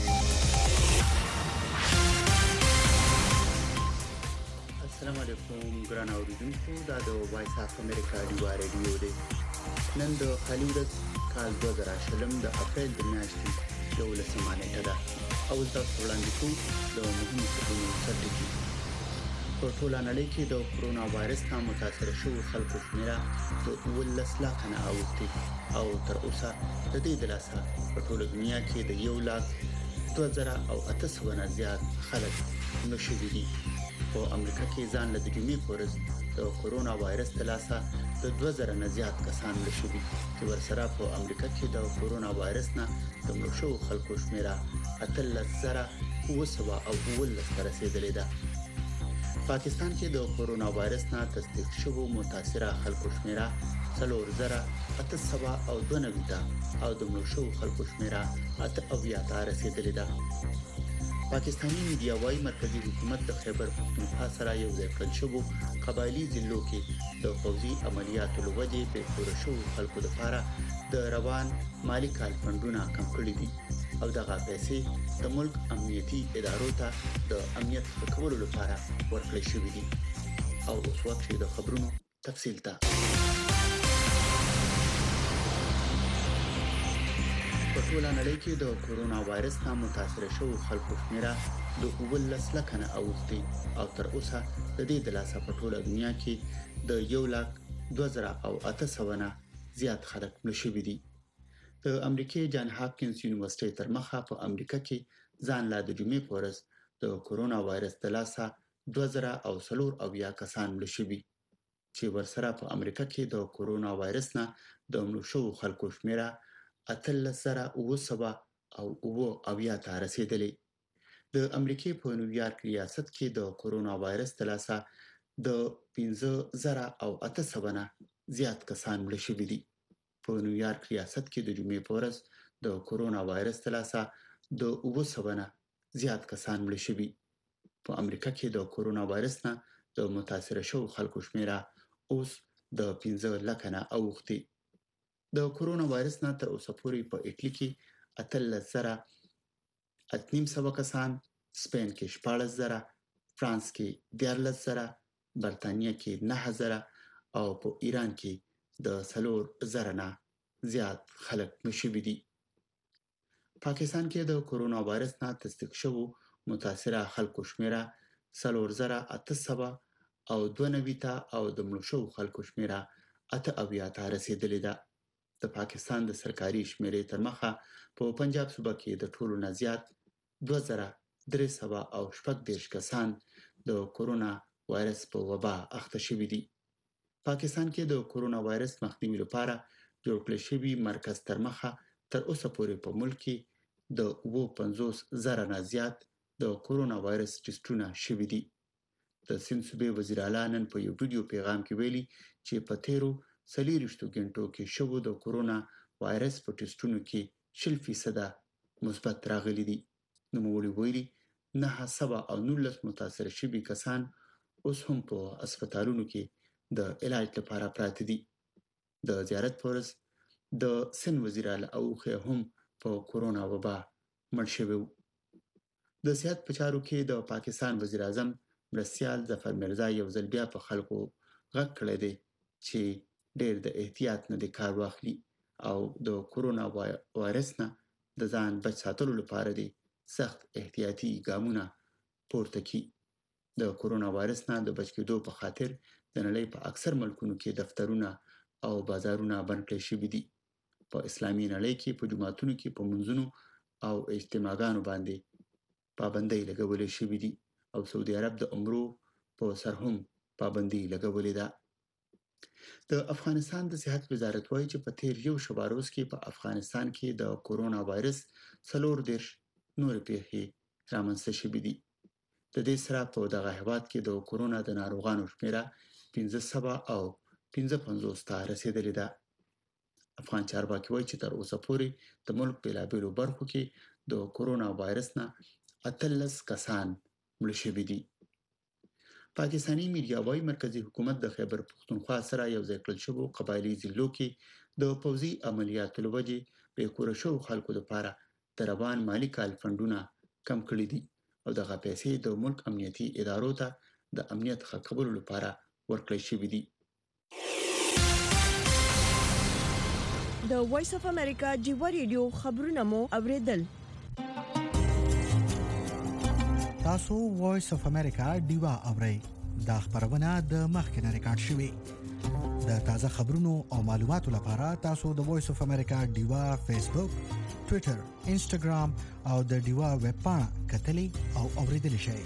السلام علیکم ګران اوریدونکو، دا د وایس اف امریکا دی ریډیو دی. نن د خالي ورځ کال دوه زره شلم د اپریل د میاشتې یولسمه نیټه ده. اول تاسو وړاندې کوم د مهمو خبرونو سرټکی. په ټوله نړۍ کې د کرونا وایرس نه متاثر شوو خلکو شمېره د اوولس لکه نه اوښتې او تر اوسه د دې د لاسه په ټوله دنیا کې د یو لاک دوه زره او اته سوه نه زیات خلک مړه شوي دي. په امریکا کې ځان له د جمعې په ورځ د کرونا وایرس د لاسه د دوه زره نه زیات کسان مړه شوي، چې ورسره په امریکا کې د کرونا وایرس نه د مړه شوو خلکو شمېره اتلس زره اوه سوه او اوولس ته رسېدلې ده. پاکستان کې د کرونا وایرس نه تصدیق شوو متاثره خلکو شمېره څلور زره اته سوه او دوه نوي ده او د مړه شوو خلکو شمېره اته اویا ته رسېدلې ده. پاکستاني میډیا وايي مرکزی حکومت د خیبر پختونخوا سره یو ځای کړل شوو قبایلی ضلعو کې د فوزي عملیاتو له وجې بې کوره شوو خلکو لپاره د روان مالی کال فنډونه کم کړي دي او دغه پیسې د ملک امنیتي ادارو ته د امنیت ښه کولو لپاره ورکړل شوې دي. او اوس وخت د خبرونو تفصیل ته. په ټوله نړۍ کې د کرونا وایرس نه متاثر شوو خلکو شمېره د اوولس لکه نه اوښتې او تر اوسه د دې د لاسه په ټوله دنیا کې د یو لاک دوه زره او اته سوه نه زیات خلک مړه شوي دي. د امریکای جان هاپکینز یونیورسيټي تر مخه په امریکا کې ځان لا د جمعې په ورځ د کرونا وایرس د لاسه دوه زره او څلور اویا کسان مړه شوي، چې ورسره په امریکا کې د کرونا وایرس نه د مړه شوو خلکو شمېره اتلس زره اوه سوه او اوه اویا ته رسېدلې. د امریکای په نیویارک ریاست کې د کرونا وایرس د لاسه د پنځه زره او اته سوه نه زیات کسان مړه شوي دي. په نیویارک ریاست کې د جمعې په ورځ د کرونا وایرس د لاسه د اوه سوه نه زیات کسان مړه شوي. په امریکا کې د کرونا وایرس نه د متاثر شوو خلکو شمېره اوس د پنځه لکه نه اوښتې. د کرونا وایرس نه تر اوسه پورې په ایټلی کې اتلس زره اته نیم سوه کسان، سپین کې شپاړس زره، فرانس کې دیارلس زره، برتانیه کې نهه زره او په ایران کې د څلور زره نه زیات خلک مړه شوي دي. پاکستان کې د کرونا وایرس نه تصدیق شوو متاثره خلکو شمېره څلور زره اته سوه او دوه نوي ته او د مړه شوو خلکو شمېره اته اویا ته رسېدلې ده. د پاکستان د سرکاري شمېرې تر مخه په پنجاب صوبه کې د ټولو نه زیات دوه زره درې سوه او شپږ دېرش کسان د کرونا وایرس په وبا اخته شوي دي. پاکستان کې د کرونا وایرس مخنیوي لپاره جوړ کړل شوي مرکز تر مخه تر اوسه پورې په ملک کې د اوه پنځوس زره نه زیات د کرونا وایرس ټسټونه شوي دي. د سند صوبې وزیر اعلی نن په یو ویډیو پیغام کې ویلي چې په تیرو څلېرویشتو غنټو کې شوو د کرونا وایرس په ټسټونو کې شل فیصده مثبت راغلي دي. نوموړي ویلي نهه سوه او نولس متاثر شوي کسان اوس هم په هسپتالونو کې د علاج لپاره پراته دي. د زیارت په ورځ د سند وزیر اعلی اوخه هم په کرونا وبا مړ شوی و. د صحت په چارو کې د پاکستان وزیر اعظم مرستیال ظفر مرزا یو ځل بیا په خلکو غږ کړی دی چې ډېر د احتیاط نه د کار واخلي او د کرونا وایرس نه د ځان بچ ساتلو لپاره دی سخت احتیاطي ګامونه پورته کړي. د کرونا وایرس نه د بچ کېدو په خاطر د نړۍ په اکثر ملکونو کې دفترونه او بازارونه بند کړل شوي دي. په اسلامي نړۍ کې په جوماتونو کې په منځونو او اجتماعګانو باندې پابندۍ لګولې شوې دي او سعودي عرب د عمرو په سر هم پابندۍ لګولې ده. د افغانستان د صحت وزارت وایي چې په تیر یو شپه روز کې په افغانستان کې د کرونا وایرس څلور دېرش نورې پیښې رامنځته شوې دي. د دې سره په دغه هېواد کې د کرونا د ناروغانو شمېره پنځه سوه او پنځه پنځوس ته رسېدلې ده. افغان چارواکي وایي چې تر اوسه پورې د ملک بېلابېلو برخو کې د کرونا وایرس نه اتلس کسان مړه شوي دي. پاکستاني میډیا وايي مرکزی حکومت د خیبر پختونخوا سره یو ځای کړل شوو قبایلی ضلعو کې د پوځي عملیاتو لوجې په کورشو خلکو لپاره د روان مالی کال فندونه کم کړي دي او دغه پیسې د ملک امنیتي ادارو ته د امنیت ښه کولو لپاره ورکړل شوې دي. د وایس اف امریکا جیوا ریډیو خبرونه مو اوریدل. تاسو وایس اف امریکا ډیوا اورئ. دا خبرونه د مخکنه ریکارډ شوې. د تازه خبرونو او معلوماتو لپاره تاسو د وایس اف امریکا ډیوا فیسبوک، ټوئیټر، انسټاګرام او د ډیوا ویب پاڼه کتلی او اوریدلی شئ.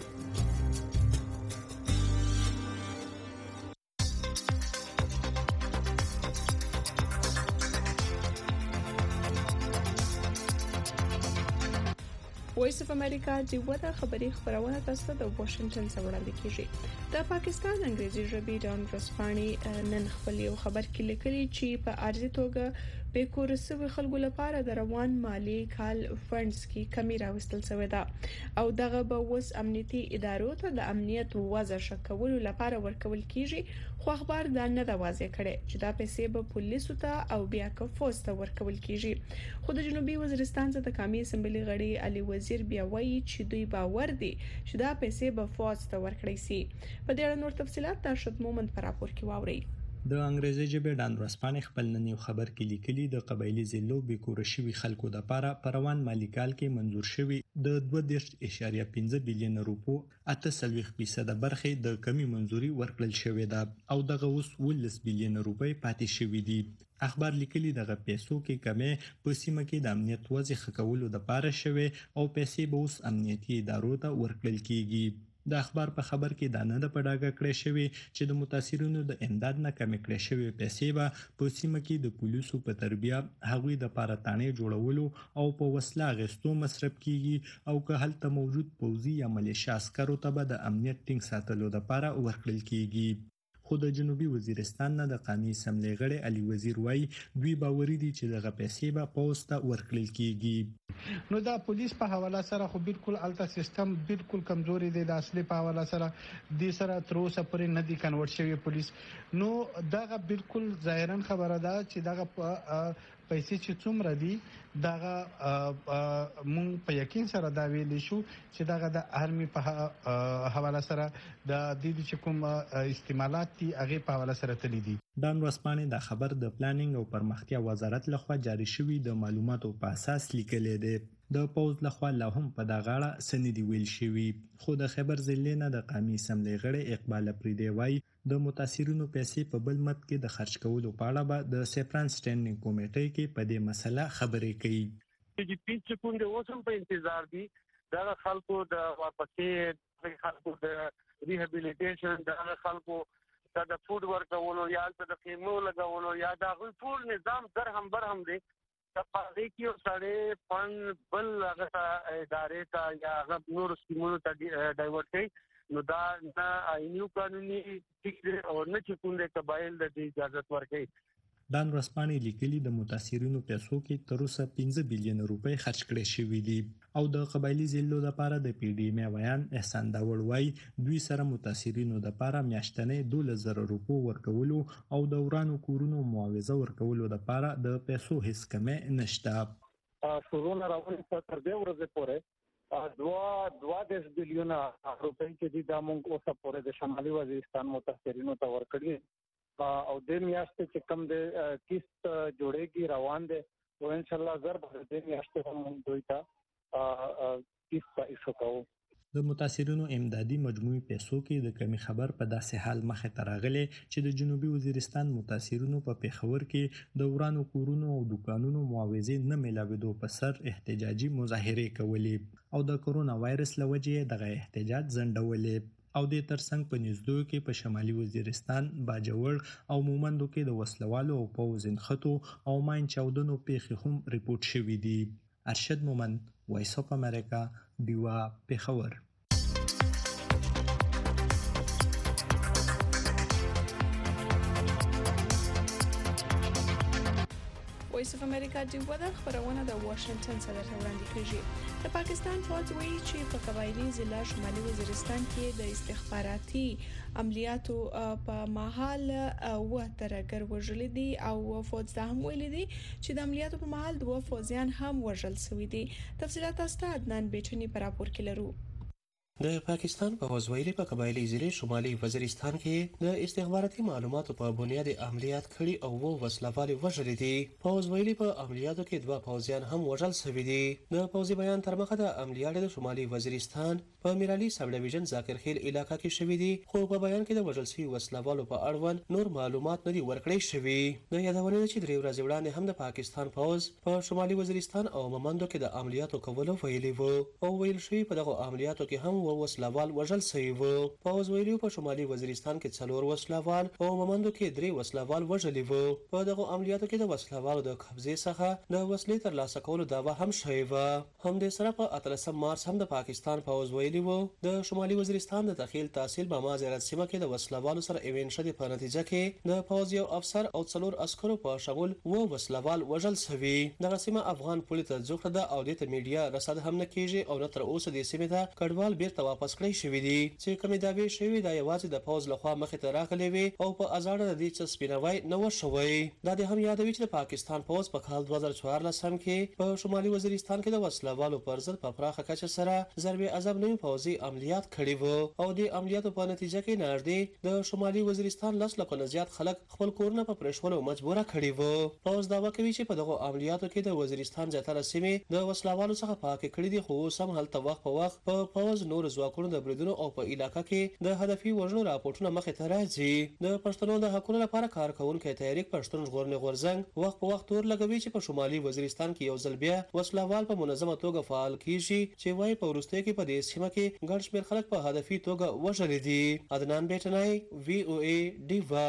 وایس اف امریکا جیوا د خبري خبرونه تاسو د واشنگټن څخه وړاندې کیږي. د پاکستان انګریزي ژبې ډان رسپاني نن خپل یو خبر کې لیکلي چې په ارزي توګه به کورسوي خلکو لپاره د روان مالی کال فندز کې کمی راوستل شوې ده او دغه به وس امنیتي ادارو ته د امنیت وضع شکولو لپاره ورکول کیږي. خو اخبار دا نه د واضح کړي چې دا پیسې به پولیسو ته او بیا کفوس ته ورکول کیږي. خو د جنوبي وزیرستان څخه د قومي اسمبلی غړي علي وزیر بیا وایي چې دوی باور دي چې دا پیسې به فوج ته ورکړي سي. په دې اړه نور تفصيلات د شت مومند پر راپور کې واوري. د انګریزي ژبې ډان رسپاني خپل نن یو خبر کې لیکلي د قبایلی ضلعو به کورشوي خلکو د لپاره پروان مالی کال کې منظور شوی د دوه دېرش اعشاریه پنځه بلین روپو اته سلويخ فیصد برخه د کمی منځوري ورکړل شوې ده او دغه اوس ولس بلین روپۍ پاتې شوې دي. اخبار لیکلي دغه پیسو کې کمی په سیمه کې د امنیت وضع ښه کولو لپاره شوی او پیسې به اوس امنیتي ادارو ته ورکړل کیږي. د اخبار په خبر کې دا نه د پډاګه کړې شوی چې د متاثرینو د امداد نه کمی کړې شوی پیسې به په سیمه کې د پولیسو په تربیه هغوی د پاراتانې جوړولو او په وسله غستو مصرف کیږي او که هلته موجود پوځي یا ملیشیا عسکرو ته به د امنیت ټینګ ساتلو لپاره ورکړل کیږي. خو د جنوبي وزیرستان نه د قومي اسمبلی غړي علي وزیر وایي دوی باوري دي چې دغه پیسې به پوسټ ورکړل کیږي. نو دا پولیس په حواله سره خو بالکل الټا سیستم بالکل کمزوري دی. د اصلي په حواله سره د سره تر اوسه پورې نه دي کنورټ شوی پولیس. نو دغه بالکل ظاهرا خبره ده چې دغه پیسې چې څومره دي دغه مونږ په یقین سره دا ویل شو چې دغه د آرمي په حواله سره د دې چې کوم استعمالات دي هغه په حواله سره تللی دي. ډان رسپاني دا خبر د پلانینګ او پرمختیا وزارت لخوا جاری شوی د معلوماتو په اساس لیکل دي. د پوز لخوا لا هم په دغه اړه سندې ویل شوی. خو د خبر ضلع نه د قومي اسمبلی غړي اقبال پریدي وایي د متاثرینو پیسې په بل مت کې د خرج کولو په اړه به د سیپران سټینډینګ کمیټې کې په دې مسله خبرې کوي. چې پنځه سکونډه اوسم په انتظار دي دا خلکو د واپسې خلکو د ریهابیلیټیشن د خلکو د فود ورکولو یا د خیمو لګولو یا د ټول نظام در هم بر هم دي. د پاره کې سړی فن بل هغه ادارې ته یا هغه نور سکیمونو ته ډایورټ کوي. نو دا نه آئینی قانوني فکر او نه چې کومه قبایل د اجازه ورکړي. ډان رسپاني لیکلي د متاثرینو پیسو کې تر اوسه پنځه بلین روپۍ خرج کړي شوې دي او د قبایلی ضلعو لپاره د پی ډی ایم ویان احسان داوړ وای دوی سره متاثرینو لپاره میاشتنې دوه زره روپۍ ورکولو او د ورانو کورونو معاوضه ورکولو لپاره د پیسو هیڅ کمی نشته. شروع راوړل تر دې ورځې پورې دوا دوا د بلیونه روپۍ چې د موږ اوسه پورې د شمالي وزیرستان متاثرینو ته ورکړي او د میاشتې چې کم د کیست جوړېږي روان دي او ان شاء الله زر به د میاشتې هم دوی ته کیست ایشو کوو. د متاثرینو امدادي مجموعي پیسو کې د کمی خبر په داسې حال مخه ترغلي چې د جنوبي وزیرستان متاثرینو په پیښور کې د ورانو کورونو او دکانونو معاوضې نه ملاويدو په سر احتجاجي مظاهره کولې او د کرونا وایرس لوجې دغه احتجاج ځنډولې او د ترڅنګ په نږدې کې په شمالي وزیرستان باجوړ او مومندو کې د وسلوالو او پوزین خطو او ماین چاودنو پیښې هم ریپورت شوې دي. ارشد مومند، وایس اف امریکا، دیوا، پیښور. وایس اف امریکا دیوا د خبرونه د واشنگټن څخه وړاندې کیږي. د پاکستان فوج وایي چې په قبایلی ضلع شمالي وزیرستان کې د استخباراتي عملیاتو په محل او ترګر وژل دي او فوج دا هم ویلي دي چې د عملیاتو په محل دوه فوجیان هم وژل شوي دي. تفصيلات استاد عدنان بیچنی پر راپور کې لرو. د پاکستان په وزویلي په قبایلی ضلع شمالي وزیرستان کې د استخباراتي معلوماتو په بنیاد عملیات کړي او و وسلوالي وژلې دي. په وزویلي په عملیاتو کې دوه پوځیان هم وژل شوي دي. د پوځي بیان تر مخه د عملیات د شمالي وزیرستان په میرالي سب ډیویژن ذاکر خیل علاقې کې شوي دي، خو په بیان کې د وژل شوي وسلوالو په اړوند نور معلومات نه دي ورکړی شوي. د یادونه ده چې درې ورځې وړاندې هم د پاکستان پوځ په شمالي وزیرستان او ممندو کې د عملیاتو کولو ویلي وو او ویل شوي په دغه عملیاتو کې هم و وسلوال وژل شوي وو. پوځ ویلي په شمالي وزیرستان کې څلور وسلوال او ممندو کې درې وسلوال وژلي وو. په دغه عملیاتو کې د وسلوالو د قبضې څخه د وسلې ترلاسه کولو دعوه هم شوې وه. همدې سره په اتلسم مارچ هم د پاکستان پوځ ویلي وو د شمالي وزیرستان د تخیل تحصیل ماما زیارت سیمه کې د وسلوالو سره ایوینټ شوي په نتیجه کې د پوځ یو افسر او څلور عسکرو په شمول و وسلوال وژل شوي. دغه سیمه افغان پولیس ته جوړه ده او د میډیا رصد هم نه کیږي او نه تر اوسه د سیمې ته کډوال بیرته واپس کړی شوي دي چې کومې دعوې شوي دا یوازې د پوځ لخوا مخې ته راغلي وي او په ازاړه د دې څه سپینوی نه و شوی. دا د هم یادوي چې د پاکستان پوځ په کال دوه زره څوارلسم کې په شمالي وزیرستان کې د وسلوالو پر ضد په پراخه کچه سره ضرب عذاب نوي پوځي عملیات کړي وو او د عملیاتو په نتیجه کې نږدې د شمالي وزیرستان لس لکه نه زیات خلک خپل کورونه په پرېښولو مجبوره کړي وو. پوځ دعوا کوي چې په دغه عملیاتو کې د وزیرستان زیاتره سیمې د وسلوالو څخه پاکې کړي دي، خو اوس هم هلته وخت په وخت په پوځ نور ځواکونو د بریدونو او په علاقه کې د هدفي وژنو راپورټونه مخې ته راځي. د پښتنو د حقونو لپاره کار کوونکی تحریک پښتون ژغورنې غورځنګ وخت په وخت تور لګوي چې په شمالي وزیرستان کې یو ځل بیا وسلوال په منظمه توګه فعال کیږي چې وايي په وروستیو کې په دې سیمه کې ګڼ شمېر خلک په هدفي توګه وژلي دي. عدنان بیٹنای وی او ای ډیوا.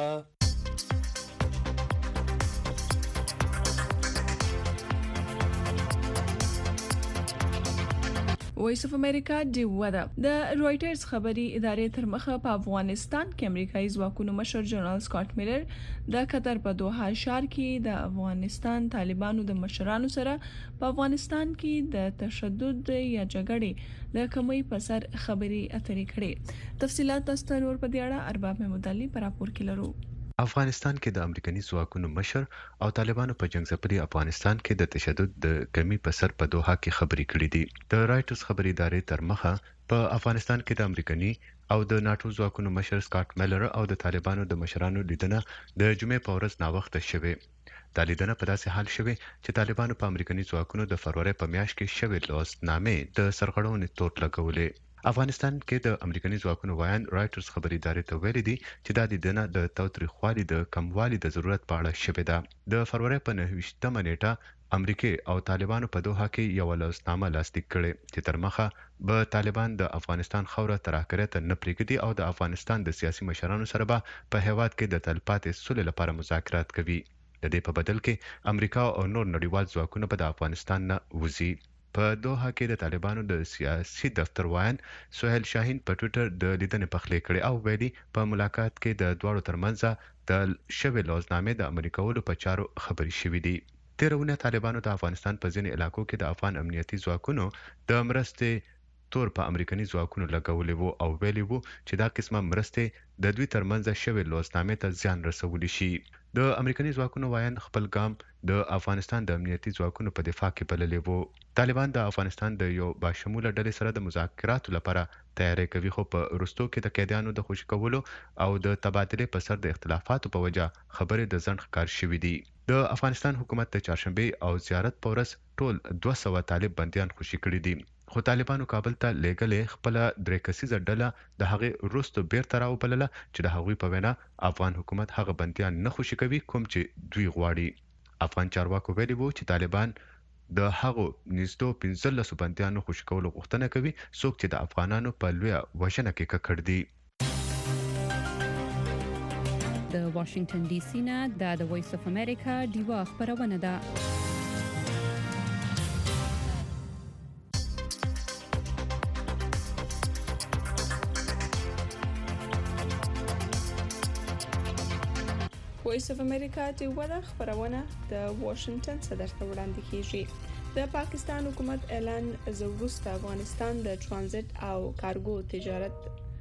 وایس اف امریکا ډیوا ده. د رويټرز خبري ادارې تر مخه په افغانستان کې امریکایي ځواکونو مشر جنرال سکاٹ میلر د قطر په دوحه ښار کې د افغانستان طالبانو د مشرانو سره په افغانستان کې د تشدد یا جګړې د کمی په سر خبري اترې کړې. تفصيلات تاسو ته ور په دې اړه ارباب مدلي پر راپور کې لرو. افغانستان کې د امریکایي ځواکونو مشر او طالبانو په جنگ ځپلي افغانستان کې د تشدد د کمی په سر په دوحه کې خبرې کړې دي. د رایټرز خبري ادارې تر مخه په افغانستان کې د امریکایي او د ناتو ځواکونو مشر سکاٹ میلر او د طالبانو د مشرانو لیدنه د جمعې په ورځ ناوخته شوه. دا لیدنه په داسې حال شوه چې طالبانو په امریکایي ځواکونو د فروری په میاشت کې شوې لوستنامې د سرغړونې توټ لګولې. افغانستان کې د امریکایي ځواکونو وایان رایټرز خبري ادارې ته ویلي دي چې دا لیدنه د تاوتریخوالي د کموالي د ضرورت په اړه شوې ده. د فروری په نهه ویشتمه نیټه امریکای او طالبانو په دوحه کې یو لوستنامه لاسلیک کړې چې تر مخه به طالبان د افغانستان خوره ترهګرۍ ته نه پرېږدي او د افغانستان د سیاسي مشرانو سره به په هیواد کې د تلپاتې سولې لپاره مذاکرات کوي. د دې په بدل کې امریکا او نور نړیوال ځواکونه به د افغانستان نه وځي. په دوحه کې د طالبانو د سیاسي دفتر وایان سہیل شاهین په ټوئیټر د لیدنې پخلی کړي او ویلي په ملاقات کې د دواړو ترمنځ د شوې لوزنامې د عملي کولو په چارو خبرې شوې دي. تیرونه طالبانو د افغانستان په ځینې علاقو کې د افغان امنیتي ځواکونو د مرستې تور په امریکایي ځواکونو لګولې وو او ویلي وو چې دا قسمه مرستې د دوی ترمنځ شوې لوزنامې ته زیان رسولی شي. د امریکایي ځواکونو وایان خپل ګام د افغانستان د امنیتي ځواکونو په دفاع کې بللی وو. طالبان د افغانستان د یو باشموله ډلې سره د مذاکراتو لپاره تیاری کوي، خو په وروستو کې د قیدیانو د خوشي کولو او د تبادلې په سر د اختلافاتو په وجه خبرې د ځنډ ښکار شوې دي. د افغانستان حکومت د چهارشنبه او زیارت په ورځ ټول دوه سوه طالب بندیان خوشي کړي دي، خو طالبانو کابل ته لیږلې خپل درې کسیزه ډله د هغې وروسته بیرته راوبلله چې د هغوی په وینا افغان حکومت هغه بندیان نه خوشي کوي کوم چې دوی غواړي. افغان چارواکو ویلي وو چې طالبان د هغو نږدې پنځلسو بندیانو خوشي کولو غوښتنه کوي څوک چې د افغانانو په لویه وژنه کې ککړ دي. د واشنگټن ډي سي نه د وایس اف امریکا ډیوا خبرونه ده. وایس اف امریکا ډیوا خبرونه د واشنگټن صدر ته وړاندې کیږي. د پاکستان حکومت اعلان زوروسته افغانستان د ترانزیت او کارګو تجارت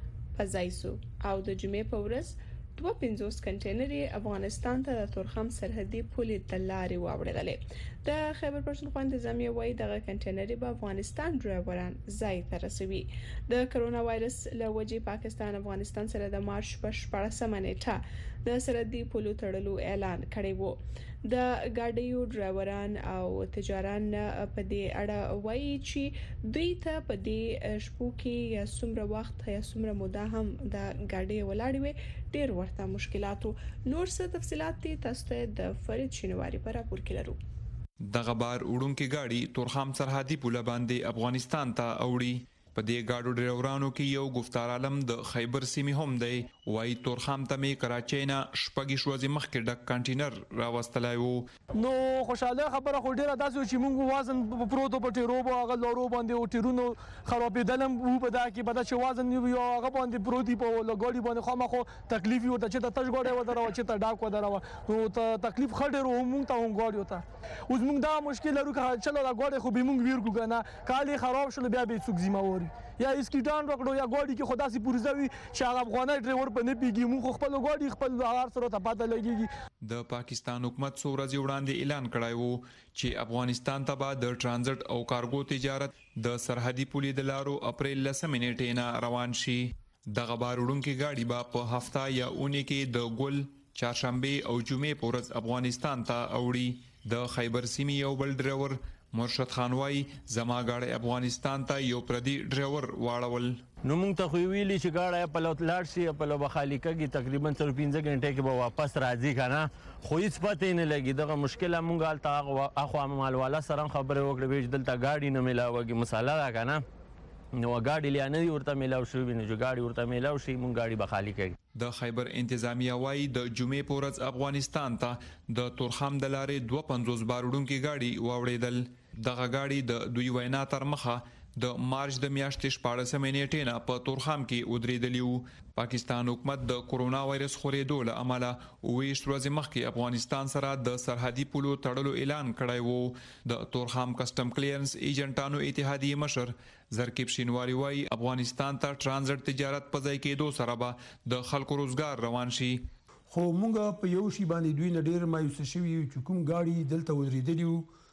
پزایسو او د جمعې په ورځ دوه پنځوس کنټینري افغانستان ته د تورخم سرحدي پولې تلاري واوړلې. د خیبر پښتونخوا انتظامیه وايي دغه کنټینري به افغانستان ډرایوران ځای ته رسوي. د کرونا وایرس له وجې پاکستان افغانستان سره د مارچ په شپاړسمه نیټه د سرحدي پولو تړلو اعلان کړی وو. د ګاډیو ډرایوران او تجاران په دې اړه وایي چې دوی ته په دې شپو کې یا څومره وخت یا څومره موده هم د ګاډي ولاړې وي ډېر ورته مشکلاتو. نور څه تفصيلات دي تاسو ته د فرید شینواری پر راپور کې لرو. دغه بار وړونکو گاډي تورخم سرحدي پوله باندې افغانستان ته اوړي. په دې گاډو ډرایورانو کې یو گفتار عالم د خیبر سیمې هم دی. وای تورخم ته می کراچۍ نه شپږ شوځي مخکې ډک کنټینر راوستلای وو. نو خوشاله خبره خو ډیره داسې چې موږ وزن په پروتو په ټیرو هغه لورو باندې او ټیرونو خرابېدلم وو په دا کې په دا چې وزن یو هغه باندې پروتي په لګوړي باندې خو مخه تکلیف یو ته چې تاسو غوړې ودرو چې ته ډاک ودرو نو ته تکلیف خډر وو موږ ته هم غوړی وته. اوس موږ دا مشکل لرو چې چلو دا غوړې خو به موږ ویرګو کنه کالي خراب شول بیا به څوک ذمہ ووري یا اسکیټان وکړو یا غوړي کې خدا سي پورزوي چې هغه افغاني ډرایور په نه پیږي موږ خپل غوړي خپل هغه سره ته پاتې لګيږي. د پاکستان حکومت څو ورځې وړاندې اعلان کړی وو چې افغانستان ته به د ترانزیت او کارګو تجارت د سرحدي پولې د لارو اپریل لسمه نیټې نه روان شي. دغه بار وړونکو گاډي به په هفته یا اونۍ کې د ګل چهارشنبه او جمعې په ورځ افغانستان ته اوړي. د خیبر سیمې یو بل ډرایور مرشد خان وايي زما گاډي افغانستان ته یو پردي ډرایور واړول. نو موږ ته خو ویلي چې گاډي په لوت لاړ شي په لو بخالي کې تقریبا تر پنځه غنټې کې به واپس راځي کنه خو هیڅ پته نه لګي. دغه مشکل موږ حالت اخو مال والا سره خبره وکړه چې دلته گاډي نه ملاوږي مساله دا کنه نو گاډي لانه ورته ملاو شو ویني چې گاډي ورته ملاو شي مونږ گاډي بخالي کوي. د خیبر انتظامیه وايي د جمعې په ورځ افغانستان ته د تورخم د لارې دوه پنځوس باروډونکو گاډي واوړېدل. دغه گاډي د دوی وینا تر مخه د مارچ د میاشتې شپاړسمې نیټې نه په تورخم کې ودرېدلی وو. پاکستان حکومت د کورونا وایرس خورېدو له امله اوویشت ورځې مخکې افغانستان سره د سرحدي پولو تړلو اعلان کړی وو. د تورخم کسٹم کلیرنس ایجنټانو اتحادیې مشر زرکیب شینواری وايي افغانستان ته ترانزیت تجارت په ځای کېدو سره به د خلکو روزګار روان شي. خو مونږ په یو شی باندې دوی نه ډېر مایوس شوي چې کوم گاډي دلته ودرېدلی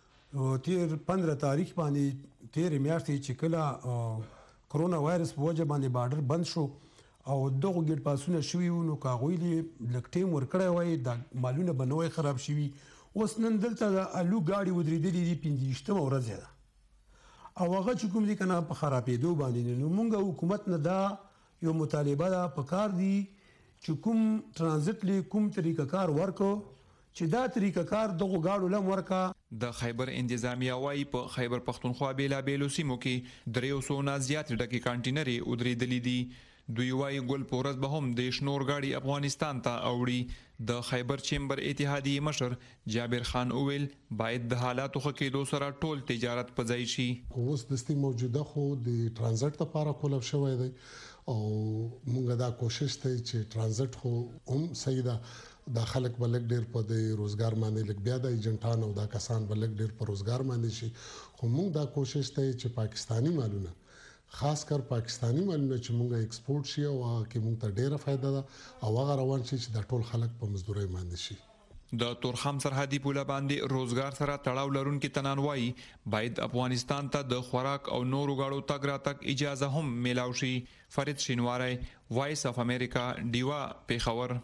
وو تیر پندرہ تاریخ باندې تیر میاشتې چې کله کرونا وایرس په وجه باندې بارډر بند شو او دغه ګډ پاسونه شوي وو نو کاغوی لږ ټیم ورکړی وای د مالونه به نوی خراب شوي. اوس نن دلته د الو گاډي ودرېدلي دي پنځه ورځې ده او هغه چې کوم دي کنه په خرابېدو باندې نو مونږ حکومت نه دا یو مطالبه ده په کار دي چې کوم ترانزیت لی کوم طریقه کار ورکو چې دا طریقه کار دغه گاډو لم ورکا. د خیبر انتظامیه وايي په خیبر پښتونخوا بیلا بیلو سیمو کې دریو سو نه زیات ډکی کانټینري ودرېدلې دي. دوی وايي ګل پورز به هم د شنور گاډي افغانستان ته اوړي. د خیبر چیمبر اتحادیې مشر جابر خان اویل باید د حالاتو ښه کېدو سره ټول تجارت په ځای شي. اوس د ستې موجوده خو د ترانزیت لپاره کولب شوی دی او موږ دا کوشش کوي چې ترانزیت خو هم صحیح ده دا خلک بلک ډیر په د روزګار باندې لګ بیا د ایجنټانو دا کسان بلک ډیر په روزګار باندې شي. خو موږ دا کوشش کوي چې پاکستانی مالونه خاص کر پاکستانی مالونه چې موږ ایکسپورټ شي او کې موږ ته ډیره فائدہ ده او هغه روان شي چې د ټول خلک په مزدوري باندې شي. د تورخم سرحدي پوله باندې روزګار سره تړاو لرونکي تنان وايي باید افغانستان ته د خوراک او نورو غاړو تګ راتګ اجازه هم میلاو شي. فرید شینواری وایس اف امریکا دیوا پیښور.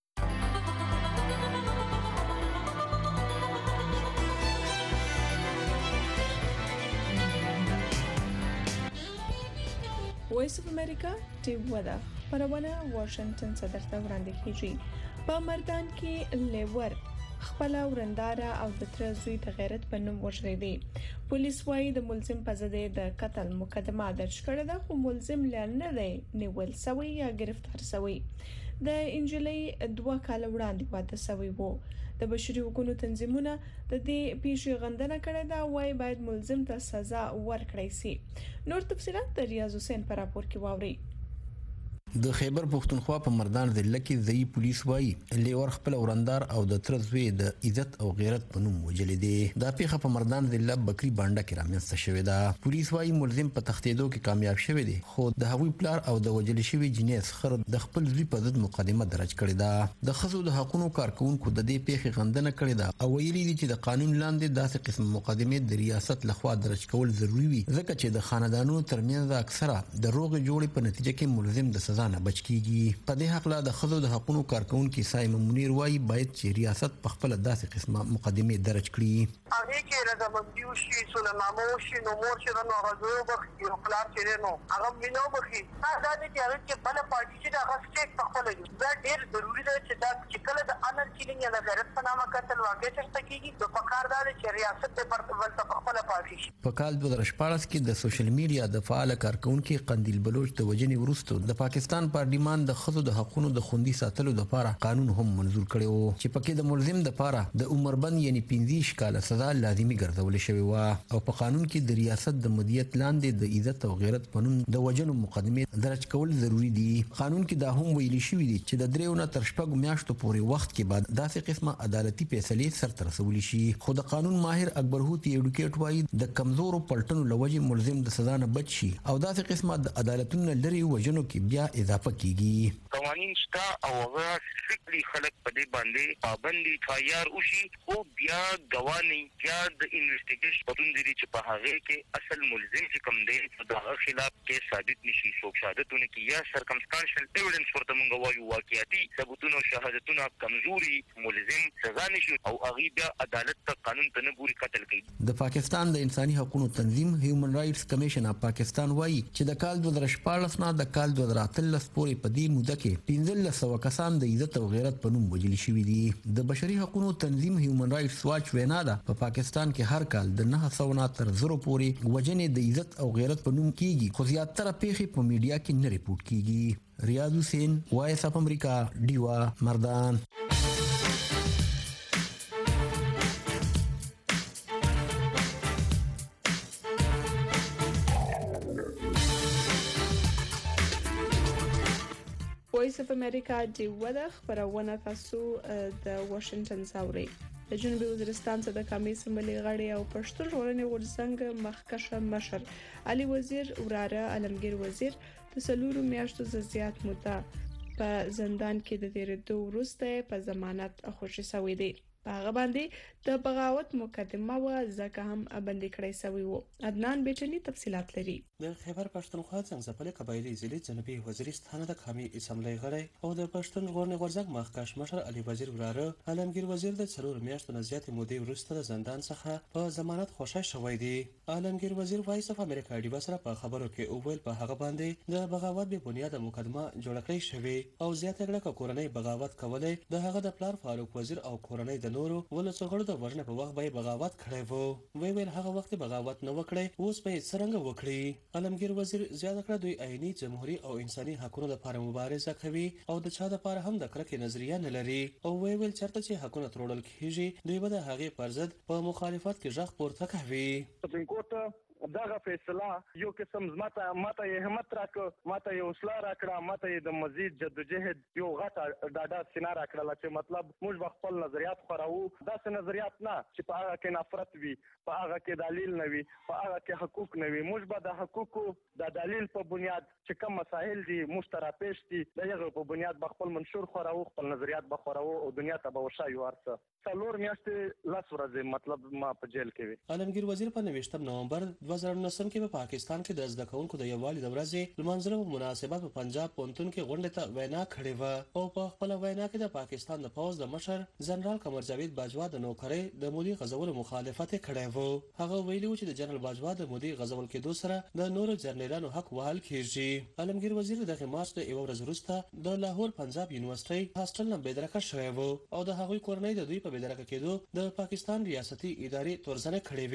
وایس اف امریکا دیوا ده خبرونه واشنگټن صدر ته وړاندې کیږي. په مردان کې لیور خپل ورنداره او د تر زوی د غیرت په نوم وژل دي. پولیس وايي د ملزم په ضد د قتل مقدمه درج کړې ده خو ملزم لا نه دی نیول شوی یا گرفتار شوی. د انجلۍ دوه کال وړاندې واده شوی وو. د بشري حقوقو تنظیمونه د دې پیښې غندنه کړې ده وايي باید ملزم ته سزا ورکړي شي. نور تفصيلات د ریاض حسین پر راپور کې واوري. د خیبر پښتونخوا په مردان ضلع کې ځای پولیس وایي لیور خپل ورندار او د تر زوی د عزت او غیرت په نوم وجلې دي. دا پیښه په مردان ضلع بکری بانډه کې رامنځته شوې ده. پولیس وایي ملزم په تښتېدو کې کامیاب شوی دی، خو د هغوی پلار او د وجل شوي جنیس خر د خپل زوی په ضد مقدمه درج کړې ده. د ښځو د حقونو کارکونکو د دې پیښې غندنه کړې ده او ویلي دي چې د قانون لاندې داسې قسم مقدمې د ریاست لخوا درج کول ضروري وي، ځکه چې د خاندانونو ترمنځ اکثره د روغې جوړې په نتیجه کې ملزم د سزا نه بچ کیږي. په دې حق لا د ښځو د حقونو کارکونکي سایمه منیر وایي باید چې ریاست په خپل داسې قسمه مقدمې درج کړي. هغه کې رضامندي وشي، سلامنامه وشي، نو مور چې نو هغه زوی وبخي او پلار چې نو هغه مينو بخي. دا د دې چې هغه کې بل پارټي چې هغه سټیټ په خپل دی. دا ډېر ضروری دی چې دا چې کله د انر کیلینګ یا د غیرت په نامه قتل واقع چرته کیږي نو په کار دا چې ریاست په پرتګال ته خپل پارټي شي. په کال دوه زره شپاړس کې د سوشل میډیا د فعال کارکونکو قندیل بلوچ د وجنې وروسته د پاکستان پارلیمان د ښځو د حقوقو د خوندي ساتلو لپاره قانون هم منظور کړی و چې پکې د ملزم لپاره د عمر بند یعنی پنځه کاله سزا لازمي ګرځول شوی و او په قانون کې د ریاست د مدیریت لاندې د عزت او غیرت په نوم د وجنو مقدمې درج کول ضروری دي. قانون کې دا هم ویلي شوی دی چې د دریو نه تر شپږ میاشتو پورې وخت کې بعد داسې قسمه عدالتي فیصلې سرته رسول شي. خو د قانون ماهر اکبر هوتی ایډوکیټ وایي د کمزورو پلټنو لوجه ملزم د سزا نه بچ شي او داسې قسمه د عدالتونو لري وجنو کې بیا اضافه کیږي. قوانین شته او هغه سټریکټلی خلک په دې باندې پابندي تیار وشي، خو بیا غوانی بیا د انویسټیګیشن پتون دي چې په هغه کې اصل ملزم چې کوم دی د هغه خلاف کې ثابت نشي، څوک شهادتونه کې یا سرکمسټانشل ایویډنس ورته مونږ وایو، واقعیتي ثبوتونه او شهادتونه کمزوري، ملزم سزا نشي او هغه بیا عدالت ته قانون ته نه ګوري قتل کوي. د پاکستان د انساني حقوقو تنظیم هیومن رائټس کمیشن اف پاکستان وایي چې د کال دوه زره شپاړس نه د کال دوه زره اتلس پورې په دې موده کې پنځلس سوه کسان د عزت او غیرت په نوم وژل شوي دي. د بشري حقوقو تنظیم هیومن رائټس واچ وینا ده په پاکستان کې هر کال د نه سوه نه تر زرو پورې وژنې د عزت او غیرت په نوم کیږي، خو زیاتره پیښې په میډیا کې نه ریپورت کیږي. ریاض حسین، وایس اف امریکا، ډیوا، مردان. وایس اف امریکا ډیوا د خبرونه تاسو د واشنگټن څاوري. د جنوبي وزیرستان څخه د کمی سمبلي غړي او پښتون ژغورنې غورځنګ مخکښه مشر علي وزیر وراره علمگیر وزیر د سلورو میاشتو زیات مدته په زندان کې د تیرېدو وروسته په ضمانت خوشی شوی دی. په هغه باندې د بغاوت مقدمه و ځکه هم باندې کړی شوی و. عدنان بیچنی تفصيلات لري. د خیبر پښتونخوا څنګه قبایلی ضلع جنوبي وزیرستان د کمی اسمبلی غړی او د پښتون ژغورنې غورځنګ مخکښ مشر علي وزیر وراره علمگیر وزیر د څلور میاشتو نه زیاتې مودې وروسته د زندان څخه په ضمانت خوشی شوی دی. علمگیر وزیر وایس اف امریکا ډیوا سره په خبرو کې اوویل په هغه باندې د بغاوت به بنیاد مقدمه جوړ کړی شوی او زیاته کړه کورنۍ بغاوت کولای د هغه د پلار فاروق وزیر او کورنۍ د نورو ولڅغړو د وژنې په وخت به بغاوت کړی وو. وی ویل هغه وخت بغاوت نه وکړي، اوس به څنګه وکړي. علمگیر وزیر زیاته کړه دوی عیني جمهوریت او انساني حقوقو لپاره مبارزه کوي او د چا لپاره هم د کرکې نظریه نه لري او وی ویل چرته چې حقوقو ترورل کیږي دوی به د هغې پر ضد په مخالفت کې ژغ پورته کوي. سپریم کورټ دغه فیصله یو قسم ماته ماته یې همت راکړه، ماته یې حوصله راکړه، ماته یې د مزید جدوجهد یو غټه ډاډه سینه راکړله چې مطلب موږ به خپل نظریات خپروو. داسې نظریات نه چې په هغه کې نفرت وي، په هغه کې دلیل نه وي، په هغه کې حقوق نه وي. موږ به د حقوقو د دلیل په بنیاد چې کوم مسایل دي موږ ته راپېښ دي د هغه په بنیاد به خپل منشور خپروو، خپل نظریات به خپروو او دنیا ته به ورشایو. ارڅه څلور میاشتې لس ورځې مطلب ما په جیل کې وي. علمگیر وزیر په نویشتم نومبر دوه زره نولسم کې په پاکستان کې د زده کوونکو د یووالي د ورځې لمانځلو په مناسبت په پنجاب پوهنتون کې غونډې ته وینا کړې وه او په خپله وینا کې د پاکستان د پوځ د مشر جنرال قمر جاوید باجوا د نوکرۍ د مودي غځولو مخالفت یې کړی و. هغه ویلي و چې د جنرال باجوا د مودي غځول کېدو سره د نورو جنرالانو حق وهل کېږي. علمگیر وزیر دغه مارچ د یوه ورځ وروسته د لاهور پنجاب یونیورسيټۍ هاسټل نه بېدرکه شوی و او د هغوی کورنۍ د دوی په بېدرکه کېدو د پاکستان ریاستي ادارې تورزنه کړې وې.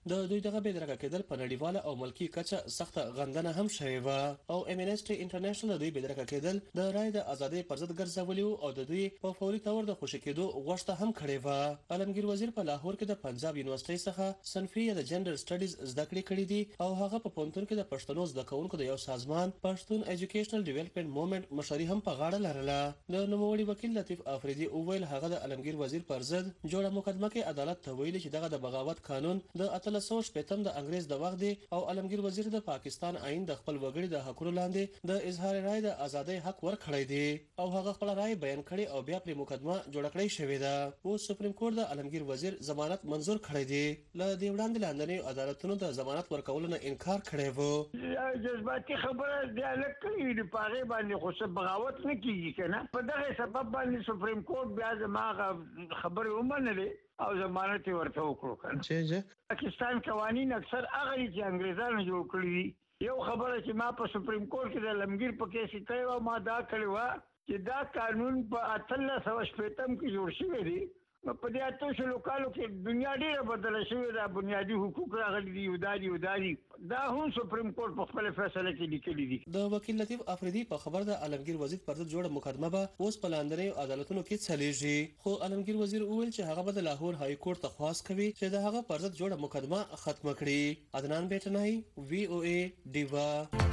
د دوی دغه بېدرګه کېدل په نړیواله او ملکي کچه سخته غندنه هم شوې وه او امنیسټي انټرنیشنل دوی بېدرګه کېدل د رای د ازادۍ پر ضد ګرځولي او د دوی په فوري تور د خوشي کېدو غوښته هم کړې وه. عالمګیر وزیر په لاهور کې د پنجاب یونیورسيټي څخه صنفي د جندر سټډیز زده کړې کړې دي او هغه په پونتون کې د پښتنو زده کوونکو د یو سازمان پښتون ایجوکیشنل ډیولپمنٹ موومېنټ مشري هم په غاړه لرله. د نوموړي وکیل لطیف افریدي اوویل هغه د عالمګیر وزیر پر ضد جوړه مقدمه کې عدالت ته ویلي چې دغه د بغاوت قانون د اتلس سوه شپږم د انګريز د وخت دی او عالمګیر وزیر د پاکستان آئین د خپل وګړي د حقوقو لاندې د اظهار رائے د ازادۍ حق ورکړی دی او هغه خپل رائے بیان کړي او بیا پر مقدمه جوړ کړی شوې ده. او سپریم کورټ د عالمګیر وزیر ضمانت منزور کړی دی. له دې وړاندې لاندنۍ عدالتونو د ضمانت ورکولو نه انکار کړی و. جذباتي خبره د الګ کوي د پاره باندې خو څه بغاوت نه کیږي کنه په دغه سبب باندې سپریم کورټ بیا زما خبره ومنلې او ضمانت ورته وکړو کنه چې پاکستان قوانين اکثر هغه چې انګريزانو جوړ کړی یو خبره چې ما په سپریم کورټ کې د لمګیر په کیسې ته او ما دا کړی و چې دا قانون په اتلس سوه شپږم کې جوړ شوی دی. په دې اته شلو کالو کې دنیا ډیره بدله شوې ده، بنیادی حقوق راغلي دي وداري وداري دا هم سپریم کورټ په خپل فیصله کې لیکلي دي. د وکیل لطیف افریدي په خبر د عالمګیر وزیر پر ضد جوړه مقدمه به اوس په لاندنۍ عدالتونو کې چلیږي، خو عالمګیر وزیر وویل چې هغه به د لاهور های کورټ ته خواست کوي چې د هغه پر ضد جوړه مقدمه ختمه کړي. عدنان بیٹنای وی او ای ډیوا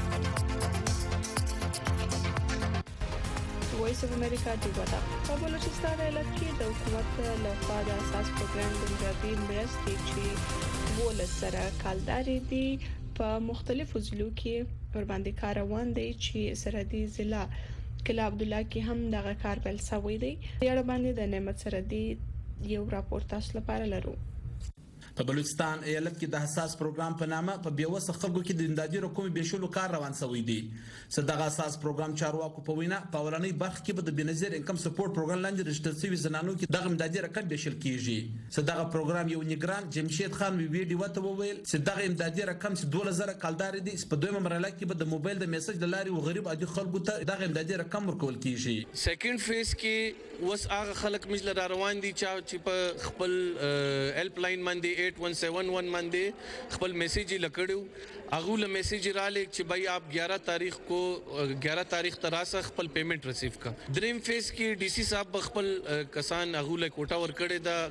وایس اف امریکا ډیوا دا په بلوچستان ایالت کې د حکومت لخوا د اساس پروګرام د نظامي مرستې چې ولس سره کالداري دي په مختلفو ضلعو کې پر باندې کار روان دي چې سرحدي ضلع کلا عبد الله کې هم دغه کار بل سوي دي. یړ باندې د نعمت سردي یو راپور تاسو لپاره لرو. په بلوچستان ایالت کې د حساس پروګرام په نامه په بیوسه خلکو کې د امدادي رقم بشولو کار روان شوی دی. صدغه اساس پروګرام چارواکو په وینا په وراني برخه کې به د بنظیر انکم سپورټ پروګرام لاندې رجستر شوی زنانو کې دغه امدادي رقم بشل کیږي. صدغه پروګرام یو نگران جمشید خان وی ویډیو ته وویل چې دغه امدادي رقم چې دوه زره کالدار دي په دویمه مرحله کې به د موبایل د میسج د لارې او غریب عادي خلکو ته دغه امدادي رقم ورکول کیږي. سیکنډ فیز کې وس هغه خلک مجل را روان دي چې په خپل هیلپ لاین باندې eight one seven one باندې خپل میسج لکړو اغه له میسج را لیک چې بھائی آپ ग्यारह तारीख को ग्यारह तारीख تراسه خپل پیمنٹ ریسیو کا. دریم فیز کې ډي سي صاحب خپل کسان اغه له کوټا ور کړی دا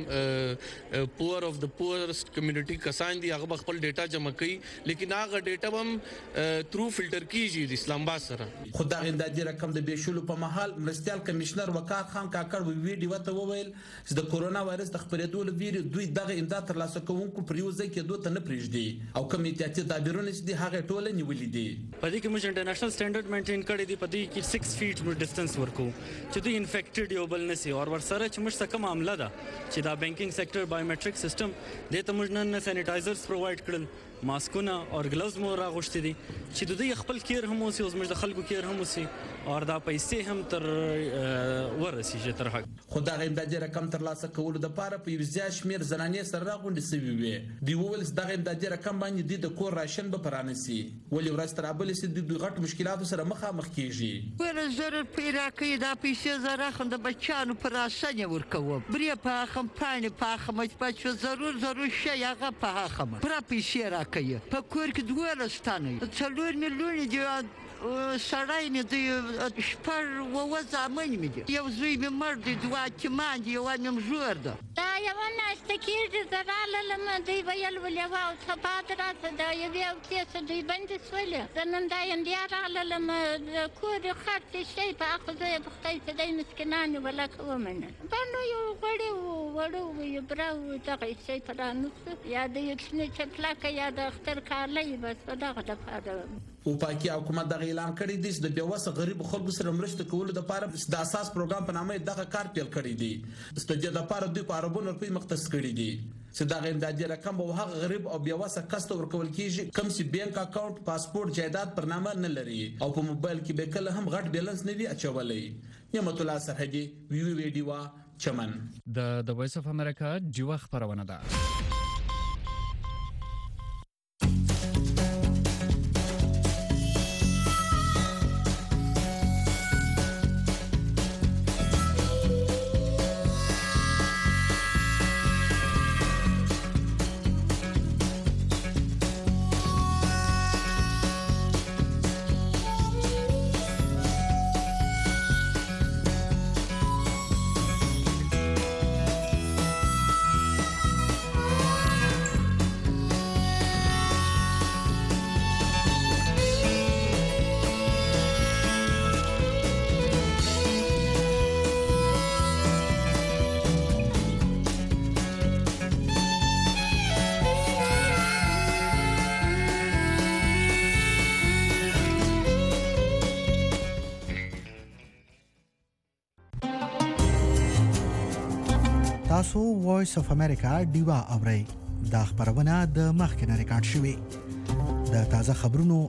کم پور اف د پورست کمیونټي کسان دي هغه خپل ډیټا جمع کوي لیکن هغه ډیټا هم ترو فلټر کیږي د اسلام آباد سره. خدای امدادي رقم د بشولو په محل مرستيال کمشنر وقار خان کاکړ ویډیو ته وویل چې د کورونا وایرس د خبرېدو لپاره دوی دغه امداد ترلاسه کوونکو پریوزه کې دوه تنه پریږدي او کمیټه تعبیرونه چې هغه ټوله نیولې دي. په دې کې موږ انټرنیشنل سټانډرډ مینټین کړی دی. په دې کې six فیټ مو ډیسټنس ورکو چې دوی انفیکټډ یو بل نسی او ورسره چې موږ څه کوم عمله ده چې دا بانکینګ سېکټر بایومټریک سیستم د ته موږ نن سینیټایزرز پرووایډ کړل، ماسکونه او ګلوز مو راغوښتي دي چې دوی خپل کیر هم اوسي او موږ د خلکو کیر هم اوسي او دا پیسې هم تر ورسیږي تر حق. خدای امدادي رقم ترلاسه کولو د پاره په یوځای شمیر زنانې سره راغونډې سوي وي. دی وویل چې دغه امدادي رقم باندې د کور راشن به پرانسي ولې ورځ تر بلې سي د غټ مشکلاتو سره مخامخ کیږي. ور زر پیرا کې دا پیسې زره خو د بچانو پر راشن ورکوم بری په کمپاین په خمچ پچ ضرور ضرور شي هغه په خمه پر پیسې راکې په کور کې دوه لستانه څلور میلیون دی سړی مې د شپږ اووه زامن مې دي، یو زوی مې مړ دی، دوه چمان دي، یوه مې مژور ده. دا یوه ناشته کېږي زه راللم دوی ویل ولېوه او څپات راته د یوې اوتې څه دوی بندې شولې زه نن دا انډیا راللم د کور خرڅ شی په هغه زه یې په خدای چې دی مسکینانې ولکه ومنل بڼو یو غړي و وړو یو برا دغه شی په رانوسو یا د یو شنې چپلکه یا د اختر کالی بس په دغه دپاره. او پاکي حکومت دغه اعلان کړی دی چې د بیوسه غریب خلکو سره مرسته کولو لپاره د اساس پروګرام په نامه دغه کار پیل کړی دی. ستاسو د لپاره دوی په اربونو روپی مختص کړی دی چې دغه امدادي رقم به هغه غریب او بیوسه کس ته ورکول کیږي کوم چې بانک اکاونټ پاسپورت جایداد پر نامه نه لري او په موبایل کې به کله هم غټ بیلانس نه وي اچولې. نعمت الله سرحدي وی وی ویډیو چمن د د وایس اف امریکا ډیوا خبرونه ده. تاسو وایس اف امریکا ډیوا اورئ دا خبرونه د مخکنه ریکارډ شوې د تازه خبرونو